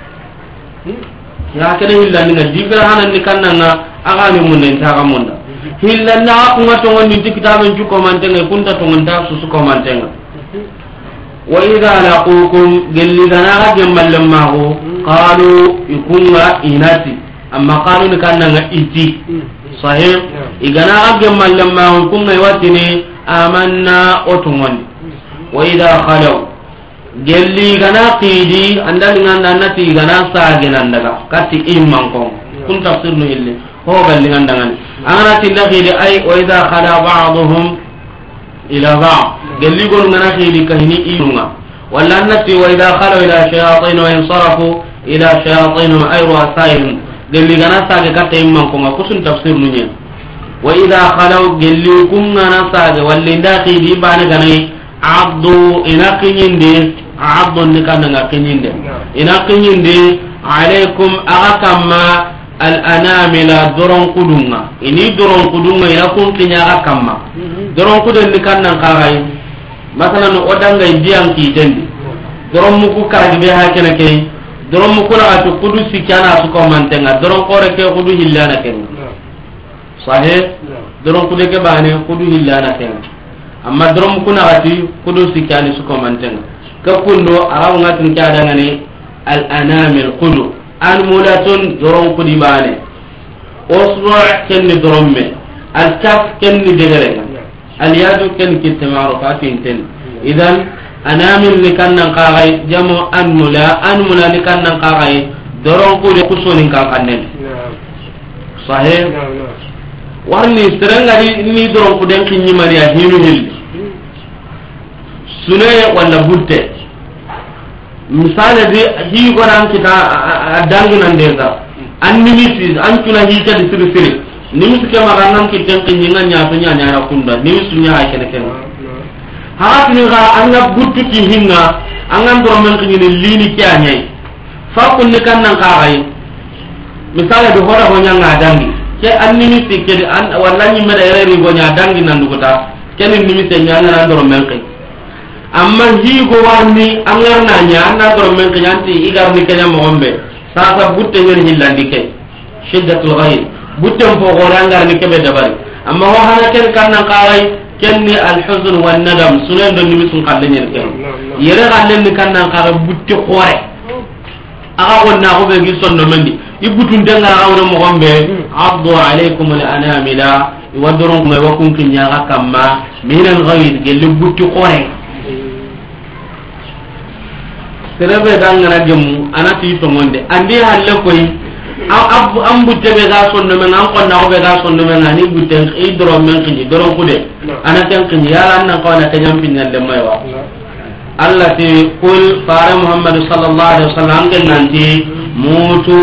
ya kene hillandi na digra hanan ni kannanga agani mun den ta gamunda hillanda ko ngato ngondi ti kitaben ju ko mantenga kunta to ngonda su su ko mantenga wa idha laqukum gelli dana ga mallam mago qalu ikunga inati amma qalu ni kannanga iti sahih igana ga mallam mago kunga watini amanna otungon wa idha khalu gelli gana qidi andal nganda nati gana sage nandaga kati imman ko kun tafsir no hille ho galli nganda ngani ana tilla qidi ay wa idha khala ba'dhum ila ba'd gelli gon ngana qidi kahini imunga walla nati wa idha khala ila shayatin wa insarafu ila shayatin ay ru'asaihim gelli gana sage kati imman ko kusun tafsir no nyen wa idha khala gelli kum ngana sage walli nda qidi bana ganai abdu ina kinyinde abdu ni kananga kinyinde ina kinyinde alaikum akama al anamila doron kudunga ini doron kudunga ina kun kinya akama doron kudun ni kananga kagai masalan odanga indian ki tendi doron muku karagi be hakene ke doron muku la to kudu sikana su ko mantenga doron kore ke kudu hillana ken sahih doron kude ke bane kudu hillana ken amma dorom kuna gati kudu sikani su ko mantenga ka kundo araw ngatin kada ngani al anamil qudu an mulatun dorom kudi bane usbu' kenni doromme al kaf kenni degere al yadu kenni kitmaru fatin ten idan anamil ni kannan qagai jamu an mula an mula ni kannan qagai dorom kudi kusoni kan kannen sahih warni serengari ni dorom kuden kinni mariya hinu hilli sunaya wala butte misale di hi goran kita adanginan deza an nimisi an tuna hi ta disiri siri nimisi ke maganan ki ten kinyinga nya to nya nya kunda nimisi nya ha kene kene ha tini ga an na butte ki hinga an an do men kinyini lini ki anyai fa kun ni kan nan ka gai misale do hora ho nya ngadangi ke an nimisi ke an walla nyi meda ere ri go nya dangi nan duguta ken nimisi nya na do men kai amma higo warni angarna nya anna do men kanyanti igar ni kanya mo gombe sasa butte ngir hillandi ke shiddatul ghayb butte ko gorangar ni kebe dabari amma ho hana ken kanna qaray kenni al huzn wan nadam sunan do nimi sun kalle nyer ken yere galle ni kanna qara butte khore aga wonna ko be gi sonno mendi ibutun denga rawro mo gombe abdu alaykum al anamila iwadron ko wa kun kinya ga kamma min al ghayb gelle butte khore serebe dangana gemu anati to monde andi halle koy am am butte be ga sonno men an ko na ko be ga sonno men ani butte e doro men kini doro kude anata kini yala nan ko na kanyam pinnal le maywa Allah ti kul fara Muhammad sallallahu alaihi wasallam ken nanti mutu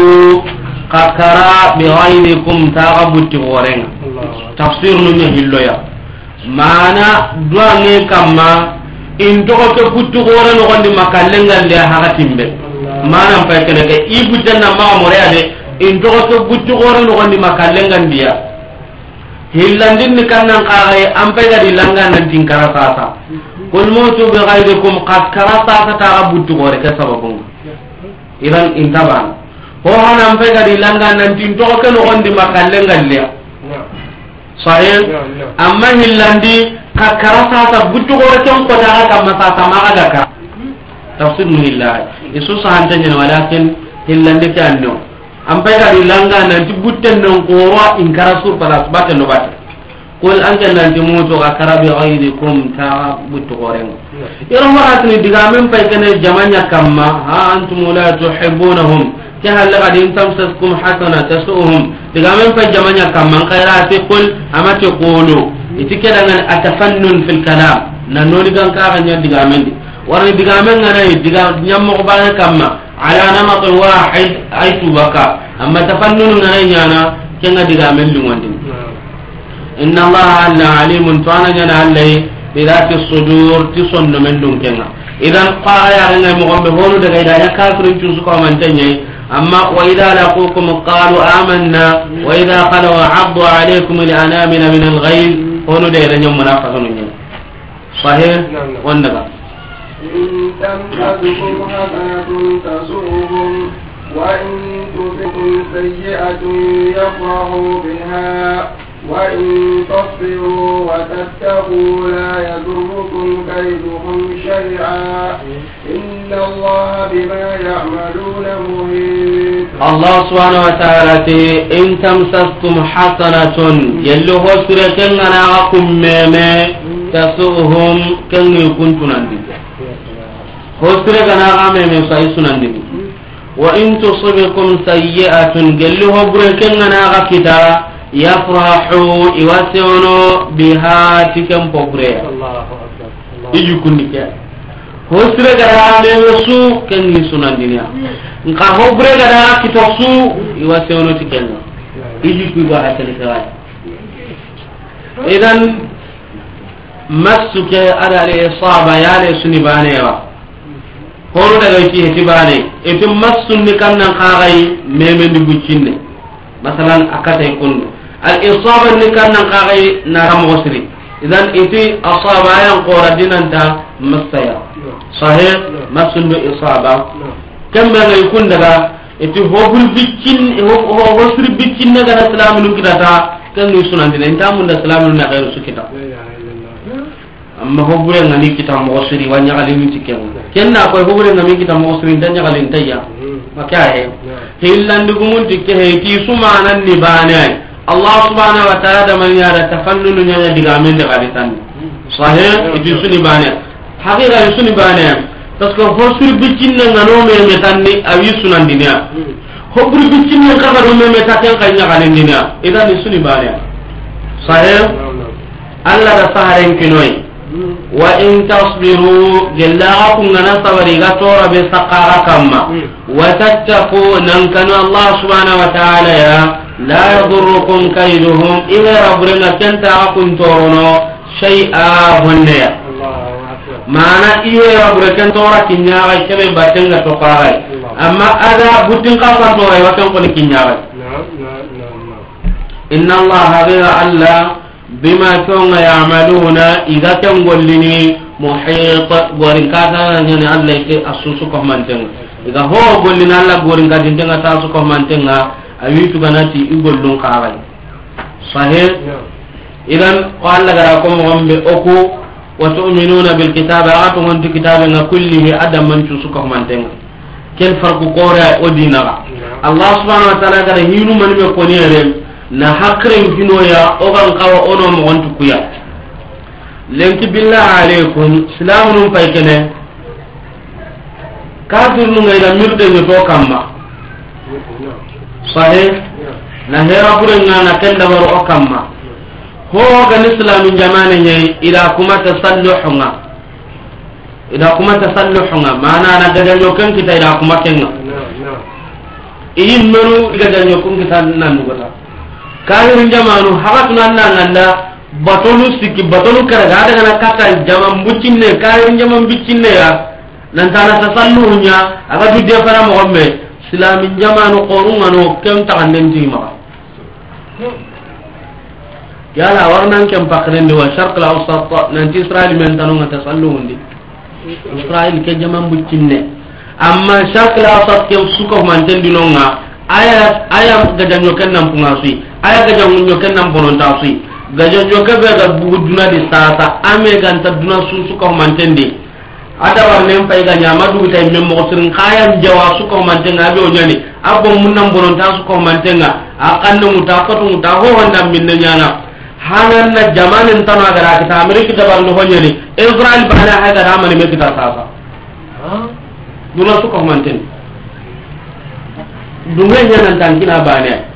kakara bi ghaibikum taqabuti gorenga tafsir nu ne hilloya mana duange kamma in to ko puttu gore no gondi makallengal le hakatimbe manam pay kene ke ibu tanna ma mo reade in to ko puttu gore no gondi makallengal dia hillandin ni kannan qaay am pay ga dilanga nan tinkara sasa kul mutu bi ghaibikum qad karata ta buttu gore ke sababu iran intaban ho hanam pay ga dilanga nan tin to ko no gondi makallengal le sahih amma hillandi kakara sasa buttu gore ton ko daga kam sasa ma ga ka tafsir muhillah isu sahantanya walakin hillande tanno am pay ga langa nan ti butten non ko ro in karasul palas baten no bat kul anka nan ti muto akara bi ghaidikum ta buttu gore iro maratni diga men pay kene jamanya kamma ha antum la tuhibbunahum kahal qadin tamsaskum hasana tasuhum diga men pay jamanya kamma khairati kul amati qulu itikeda ngan atafannun fil kalam nanoni gan ka ganya diga mendi warni diga men ngana diga nyammo ko bana kamma ala namat wahid aitu baka amma tafannun ngana nyana kenga diga men lungondi inna allaha alla alimun ta'ala nyana allai birati sudur tisonno men dun kenga idan qaya nga mo gombe honu daga ida kafirin tun su ko mantanye amma wa idha laqukum qalu amanna wa idha qalu abdu alaykum li anamina min al-ghayb honu de da nyum munafiqun ni sahih wanda ba in tamsakum hasanatun tasuhum wa in tusikum sayyi'atun yafrahu biha wa in tasbiru wa tattaqu la yadurrukum kayduhum shay'a inna allaha bima ya'maluna muhit. Allah subhanahu wa ta'ala ti in tamsaskum hasanatun yallu hosire kengana akum meme tasuhum kengi kuntunandi hosire gana ame me sai sunandi wa in tusibukum sayyi'atun galli hobure kengana ga kita yafrahu iwasiono biha tikam pogre Allahu akbar iju kunike hosire gana ame me su kenni sunandi ya nka hobure gana kita su iwasiono tikenga iju kuga hatani kawai idan masuke ada al isaba ya le suni banewa horo daga ci heti bane etum masun ni kannan qagai meme ndi buccinne masalan akatay kundu al isaba ni kannan qagai na ramosri idan iti asaba yan qora dinanta masaya sahih masun bi isaba kamma ngay kun daga iti hobul biccin ho hosri biccinne daga islamu kitata kan ni sunan dinen tamun da islamu na khairu sukita amma hobure ngani kita mo siri wanya galin tiken kenna ko hobure ngami kita mo siri tanya galin tayya maka he hillan dugumun tikke he ti sumana ni bana Allah subhanahu wa ta'ala da man yara tafannunu nya diga men da galitan sahih itu suni bana haqiqa suni bana tasko hosur bicin ngano me metanni awi sunan dinya hobure bicin ka garo me metaken kanya galin dinya idan suni bana sahih Allah da saharen kinoi wa in tasbiru jallakum ngana sabari ga tora be saqara kamma wa tattaqu nan kana Allah subhanahu wa ta'ala ya la yadurrukum kayduhum ila rabbina tanta akun torono shay'a hunna mana iye rabbina kan tora kinya ga kebe batenga to qaray amma ada butin ka fa tora wa kan ko kinya ga inna Allah ghayra Allah bima kunna ya'maluna idha tangolini muhit gorin kata nyane Allah ke asusu ko mantenga idha ho golina Allah gorin kata dinga tasu ko mantenga awitu ganati igollun qaray sahih idan qala gara ko ngombe oku wa tu'minuna bil kitabi atu man kitabe na kullihi adam man tusu ko mantenga ken farku qora odina Allah subhanahu wa ta'ala gara hinu man me ko ni na hakren hinoya ogan kawa ono mo ontu kuya lenki billah alaikum salamun paykene kafir nu ngai da mirde ni to kamma sahih na hera bure ngana kenda waro o kamma ho ga islamin jamane nyai ila kuma tasalluhunga ila kuma tasalluhunga mana na daga nyokan kita ila kuma kenga iyin menu daga nyokun kita nan ngota kahirin jamanu hakat nanna nganda batonu siki batonu karaga daga na kata jaman bucinne kahirin jaman bicinne ya nantana tasallunya aga du defara mo gomme islamin jamanu qorungano kem takanden tima yala warnan kem pakrende wa sharq al-awsat nanti israel men tanunga tasallundi israel ke jaman bucinne amma sharq al-awsat ke suko manten dinonga aya aya gajanyo kennam pungasi aya gajanyo kennam bononta sui gajanyo ke be ga buduna di sasa ame ganta duna susu ko mantendi ada warnem pay ga nyama du tay mem mo sirin kayam jawa su ko mantenga be o nyani abbo munnam bononta su ko mantenga akanno mutafatu mutaho wanda minna nyana hanan na jamanen tana gara kita amerika da barno honyani israel bana ha ga ramani me kita sasa ha duna su ko mantenga dunga nyanan tankina bane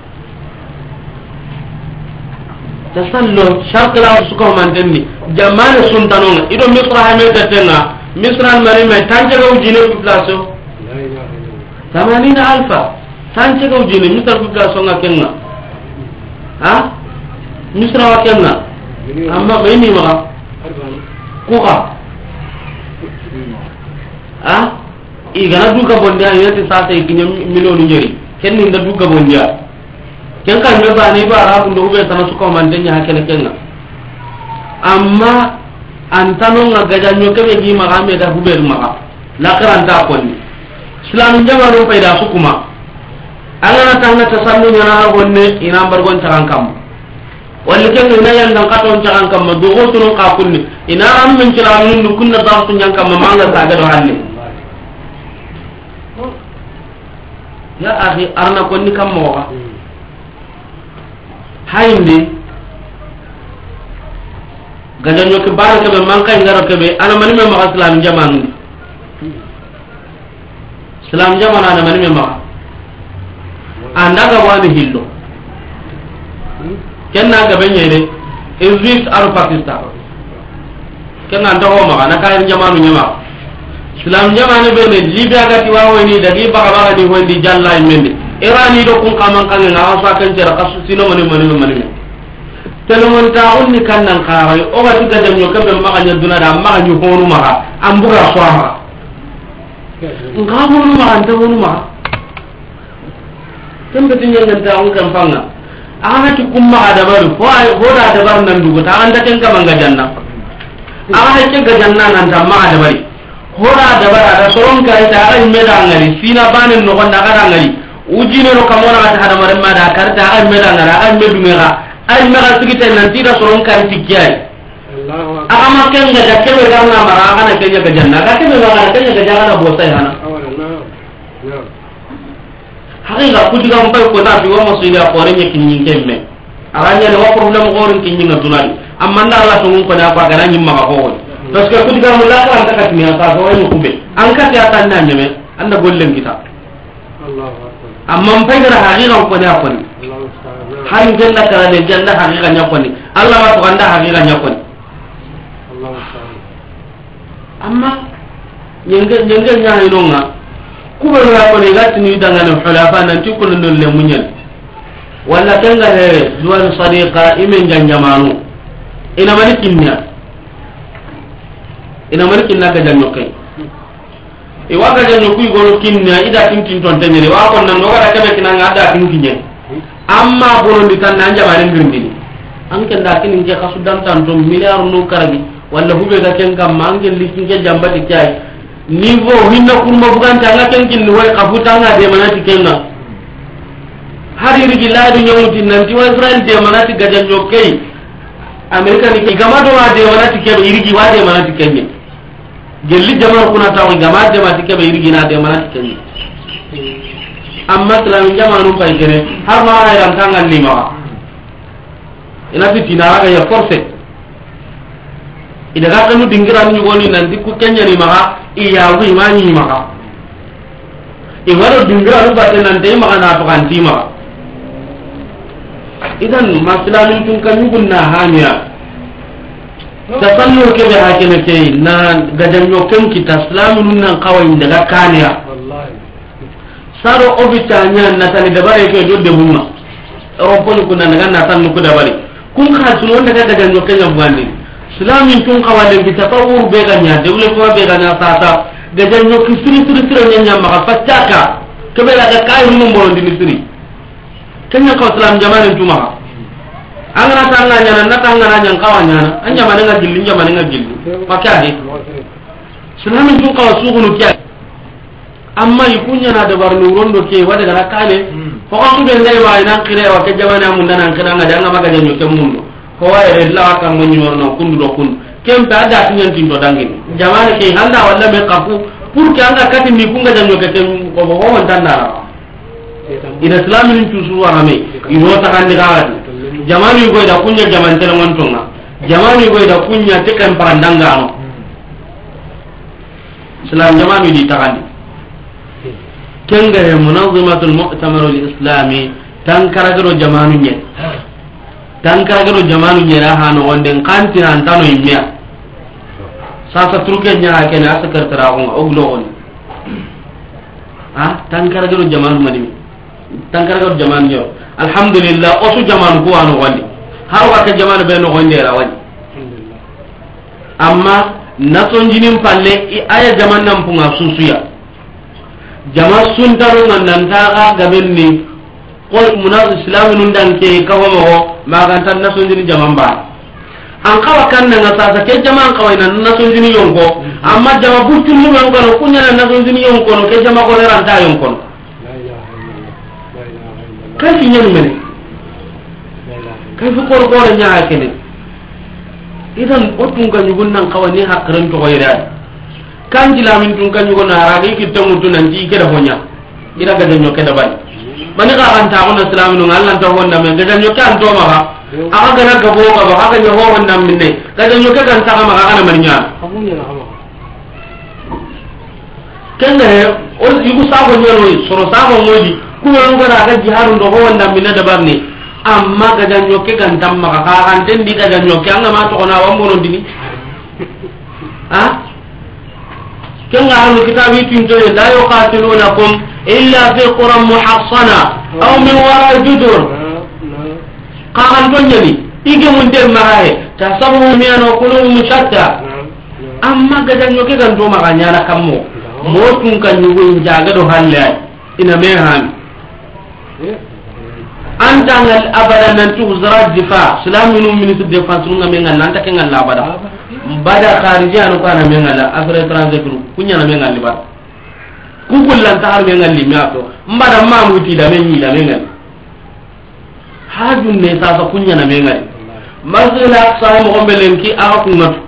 tasallu sharqla suko mantenni jamane suntanonga ido misra ha me tatenga misra mari me tanjaga ujine plaso tamanina alfa tanjaga ujine misra plaso nga kenga ha misra wa kenga amma bayni ma kuka ha igana duka bondia yete sasa ikinya milionu nyeri kenni nda duka bondia kenka me bani ba arabu ndo be tan suko mantenya hakene kenga amma antano nga gajanyo kebe gi magame da huber maga la karanta konni islam jamanu payda sukuma ala tanga tasallu nyana gonne ina bargon tarankam walli kenni na yanda katon tarankam ma do goto ka kunni ina am min cilamun nu kunna dartu nyankam ma manga saga do hanne ya akhi arna konni kam mo hayndi gajanyo ke baraka be manka ngaro ke be ana mani me ma islam jamanu islam jamana na mani mema anda ga wani hillo kenna ga benye de Egypt ar Pakistan kenna ndo ho ma na kay jamanu nyama islam jamana be ne Libya ga ti wawo ni dagi baga baga ni hondi jalla imende irani do kun kaman kan na asa kan jara kasu sino mani mani mani telomon ta onni kannan kharay o ga tiga dem yo kambe ma ga duna da ma ga ñu honu ma am buga soama ngabunu ma ante wonu ma tembe tinya nganta on kan fanga ana ti kumma ada baru ho ho da da bar nan dugo ta anda ken kama ga janna ana ke ga janna nan ta ma ada bari ho da da bar ada soron kai ta ai me da ngari sina banen no gonda ga ngari ujine no kamona ta hada mare ma da karta ai me da ngara ai me dumera ai me ga sigite nan ti da soron kai tikiyai aga ma ken ga da kebe ga na mara ana ken ga janna ga kebe ga ga ken ga janna bo sai hana haqiqa kudiga mo ko ta bi wa masila qore nya kinni kemme aranya ne wa problem qorin kinni na tunali amma nda Allah to ko da ba ga nan yimma ko parce que kudiga mo la ko anta ka tinya ka ko ni kube an ka ta tan nan nyame anda gollen kita Allahu akbar amma mpay gara haqiqa ko da ko ni han janna kala de janna haqiqa nya ko ni Allah wa to anda haqiqa nya ko ni Allahu akbar amma nyenge nyenge nya inonga kubero ya ko ne gatti ni dangane hulafa nan ti kullu le munyal wala tanga he duwan sadiqa imen janjamanu ina mani kinnya ina mani kinna ka janno kai e waga janno kuy golo kinnya ida tin tin ton tanyere wa ko nan no gara kebe kinanga ada tin kinye amma bonondi tan nan jamane ngirndini an ken da kin nge khasudan tan to milliard no karagi wala hube ga ken kam mangel likin ke jambati kai niveau hinna kurma bugan tanga ken kin way kafutanga de manati kenna hari rigi laadu nyawti nanti wa Israel de manati gajan jokkei America ni gama do wa de manati ke irigi wa de manati kenni gelli jamaa kuna taw gama de manati ke irigi na de manati kenni amma islam jamaa num pay kene har ma ay ran tanga lima ina fi tinara ga ya force ida ga kanu dingira ni goni nan dikku kenya ni maka iya wi mani maka e waro dingira ru baten nan dai maka na to kan tima idan maslamin tun kan yugun na hanya tasallu ke be hakene ke na gadan yo kan kita islamun nan kawai daga kaniya wallahi saro obitanya na tani da bare ke dodde bunna ron polu kunna daga na tan ku da bare kun ka suno daga daga yo kenya bwandi islamin tun kawale ki tatawur be ganya dewle ko be ganya tata de janyo ki siri siri siri nya ma fataka kebe la ka kay mum boron di siri kenya ko islam jamanen tuma angana tanga nya na tanga na nya kawanya na anya manenga gilli nya manenga gilli pakadi islamin tun kawa sugunu kya amma ikunya na da barnu rondo ke wada gara kane ko ko su be ndey wa ina kire wa ke jamana mun nan kana nga danga maga janyo ke mun ko waye la kan mo nyor no kundu do kun kembe ada tinyen tindo dangin jamane ke handa walla be kafu pour que anga kati mi kunga janyo ke ko bo won tanda ina islamin tu suwa rame ino ta kan diga jamani go da kunya jaman tele won tonga jamani go da kunya te kan parandanga no islam jamani di takandi kengare munazimatul mu'tamar al-islami tankaragaro jamanu nye tankaragaro jamanu nye ra hano wonde kanti nan tano imya sasa truke nya hakene asakar taragon oglo on ha tankaragaro jamanu mani tankaragaro jamanu yo alhamdulillah osu jamanu ko anu wandi hawa ka jamanu be no gonde ra wandi amma nason jinin palle aya zaman nan punga susuya jama suntaro nan taga gabenni ko munaz islamin dan ke kawo mo magantan nason jini jaman ba an kawa kan nan sasa ke jaman kawai nan nason jini yonko amma jama butul mu ban ko kunya nan nason jini yonko no ke jama ko ran ta yonko la ilaha illallah la ilaha illallah kai finya mene kai fu ko ko nya hakene idan otun kan yugun nan kawai ni hakran to wayra kan jilamin tun kan yugo na rabi ki tamu tun nan ji keda honya ida ga danyo keda bani bani ka kan ta wona islamin non Allah ta wonna men ga danyo kan to ma aka ga na ga bo ga aka ga ho wonna minne ga danyo ka kan ta ma ga na maninya kenga o yugo sabo nyoro soro sabo ngodi ku no ngara ga jiharu ndo ho wanda minna dabarni amma ga janyo ke kan tamma ka kan tendi ga janyo ke anga ma to na wa mono dini ha kenga halu kitabi tinto la yuqatilunakum illa fi quram muhassana aw min wara judur qahan donyani ige mun der marahe tasabu miano kulum mushatta amma ga janyo ke kan do ma nyana kammo mo tun kan yugo jaga do halle ina me han anta ngal abada nan tu zarat difa islaminu ministre de défense nga me ngal nanta ke ngal abada bada kharija no kana me ngal afre transit kunya na me ngal liba ku kullan ta har me ngal limiato mbada mamuti da me ni da me ngal hajun ne sa sa kunya na me ngal mazila sa mo gombe lenki aga kunatu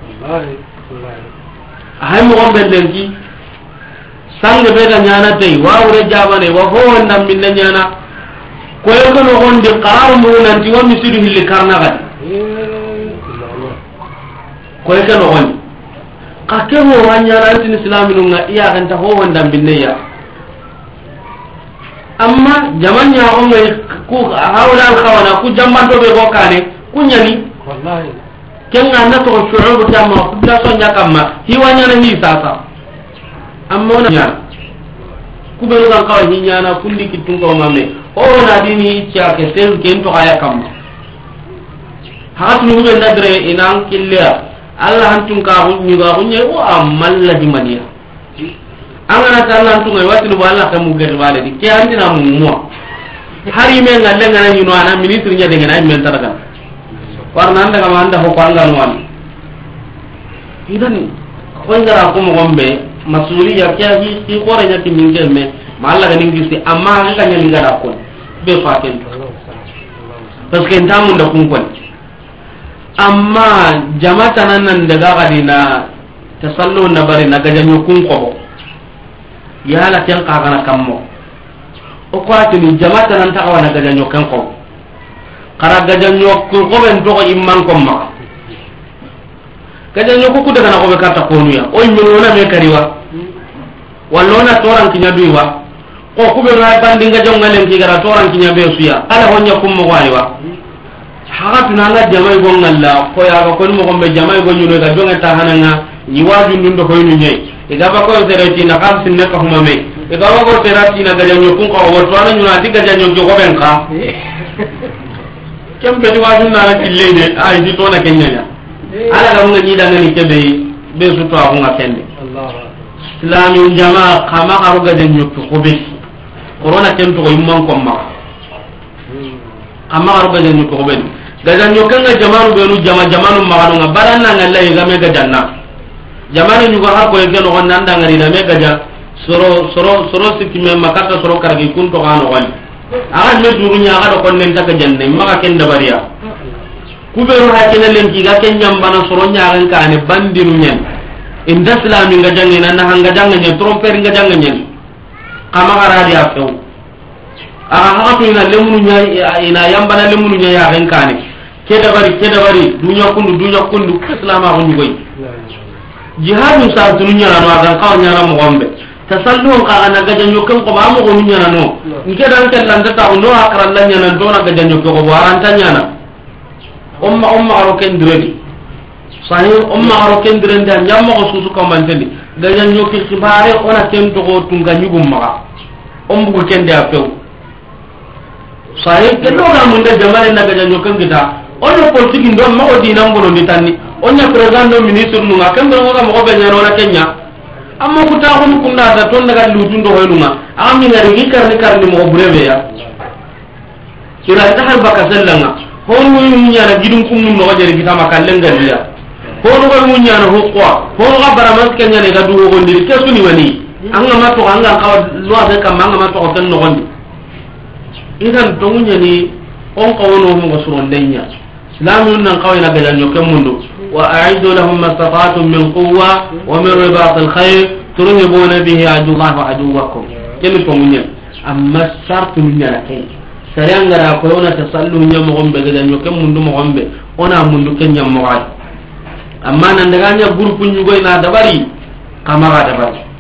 ay mo gombe lenki sange be ga nyana tay wa wure jabane wa ho ndam min nyana ko yo no gonde qarar mu nan ti woni sidu hilli karna gadi ko yo no woni ka ke mo wanya nan tin islaminu nga iya kan ta ho ndam bin ya amma jamanya o ngai ku hawla al khawana ku jamban to be go kane kunyani wallahi kenga na to shu'ub tamma ku da so nyakamma hi wanya na hi sasa amma ona nya ku be ran kawai hi nyana kundi kitun ko mame o na dini cia ke sel ken to aya kam ha tu be nadre inan killa Allah hantun ka hu ni ga hunye o amal la di mania angana Allah hantun ai wati no Allah kam gel wale di ke andina mu mo hari me ngalle ngana ni no ana ministre nya de ngana men taraga warna anda kam anda ho panga no an idan ko ngara ko mo gombe masuliya kya hi ki ko renya tin ngel me malla ga ningi si amma an kanya ninga da ko be faten parce que ntamu da kun kon amma jama'ata nan nan daga gadina tasallu na bari na gajanyo kun ko ya la tan ka gana kammo o ko atini jama'ata nan ta kawana gajanyo kan ko kara gajanyo ko ko ben to imman ko ma gajanyo ko ku daga na ko be karta ko nuya o nyona me kariwa wallona toran kinya duiwa ko kube no bandi nga jongalen ki gara toran kinya be suya ala honya kum mo waliwa haga tunanga jamay go ngalla ko ya ga ko mo gombe jamay go nyuno ga jonga ta hananga ni waju ndundo ko yinu nyai e ga ba ko serati na kam sinne ko huma me e ga ba ko serati na ga janyo kun ko wo to ana nyuna diga janyo go ben ka kem be waju na la kille ay di to na kenya ya ala ga ngani da ngani kebe be su to ko ngakende allah islamin jamaa kama aruga janyo ko be corona tem to imman ko ma amma aro gajan ko ben gajan yo kanga jamanu be nu jama jamanu ma no ngabaran na ngalla ga me gajanna jamanu nyugo har ko yego no nanda ngari na me gaja soro soro soro sikime makata soro karagi kun to ano wali aga me duru nya ga do kon nen ta gajanne maka ken da bariya ku be ro hakene len ki ga ken nyambana soro nya ran ka ne bandiru nyen inda islami gajanne na na hanga jangne tromper gajanne nyen kama garadi afew aga hatu ina lemunu nya ina yambana lemunu nya ya ren kane keda bari keda bari dunya kundu dunya kundu islam ko nyugoy jihadu sa dunya na ma gan kaw nya na mo gombe tasallu ka ana gaja nyokem ko ba mo ko nya na no ngeda tan landa ta no akran lanya na do na gaja nyokko ko waran tanya na umma umma aro ken diredi sahih umma aro ken direnda nyammo ko susu ko manteli gaja nyokki xibare ona ken to ko tunga nyugum ma ombu ko ken da few sahih ke do ga mun da jamare na gaja nyokan kita ono politique ndo ma o dinam bono ni tanni onya president no ministre nu ngakam do ga mo ko be nyaro na kenya amma ku ta ko ku nda da ton daga lutu ndo hoynu ma ami ngari gi karni karni mo breve ya sura ta har baka sallanga honu mu nyana gidum kum no ko jeri kita makallen galiya honu ko mu nyana hokwa honu ga baramas kenya ne ga duwo gondi ke suni wani anga ma to anga ka lo ase kam anga ma to tan no gondi idan to munyani on ko wono mo suron denya islamun nan kawai na gajan yoken mundu wa a'iddu lahum mastata'tum min quwwa wa min ribat al-khayr turhibuna bihi aduwwa wa aduwwakum kemi to munyen amma shartu munya la kay sarangara ko ona tasallu nya mo gombe gajan yoken mundu mo gombe ona mundu kenya mo gal amma nan daga nya groupe nyugo ina dabari kamara dabari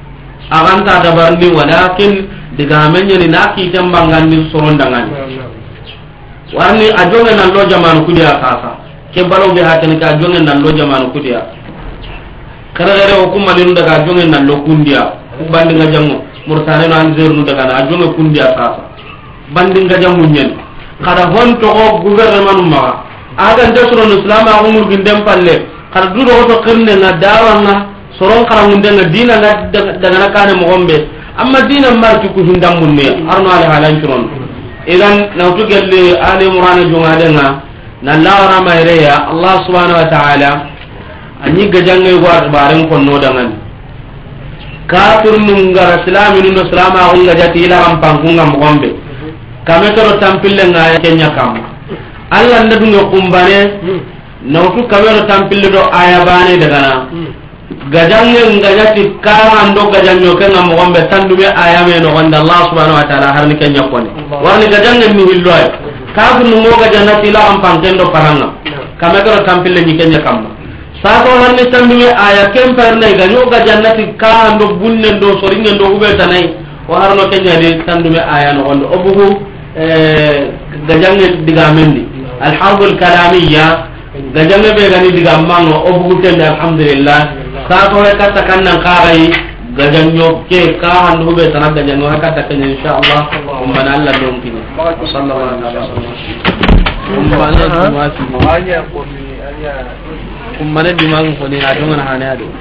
aganta dabarni walakin diga menya ni naki jambangan ni sorondangan warni ajonge nan lo jamanu kudia kasa ke balo be hatani ka ajonge nan lo jamanu kudia kara gare o kuma ni daga ajonge nan lo kundia bandinga jango murtane no anzer nu daga na ajonge kundia kasa bandinga jango nyen kada hon to ko gouvernement ma aga ndesro no islam a umur gindem palle kada dudo to kirne na dawa na soron kala munde na dina na daga na kane mo gombe amma dina marti ku hindam munne arno ala halan turon idan na to gelle ali murana jongadenga na lawra mayreya allah subhanahu wa ta'ala anyi gajange war baren konno dangan kafir nun gara islamin no islama on gajati ila am pangunga mo gombe kametoro tampille nga kenya kam alla ndunga kumbane nawtu kamero tampille do aya bane daga na gajange ngajati kara ndo gajanyo kenga mo gombe tandume aya me no gonda allah subhanahu wa ta'ala harni kenya kone warni gajange mi hilloy kafir nu mo gajanati ila am pangendo paranga kametoro tampille ni kenya kam sa ko harni tandume aya kemperne ganyo gajannati kara ndo bunne ndo soringe ndo ube tanai wa harno kenya de tandume aya no gondo obugo gajange diga mendi al harb al kalamiyya gajange be gani diga mango obugo tende alhamdulillah ka ko kata kannan qarai gajanyo ke ka handu be tan gajanyo kata kenya insyaallah umma Allah dong kini sallallahu alaihi wasallam umma ne tuwati mawanya ko ni anya umma ne dimang ko ni adunga na hane adu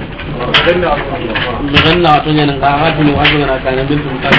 menna to nyana ka ha tuni wajunga na kana bil tum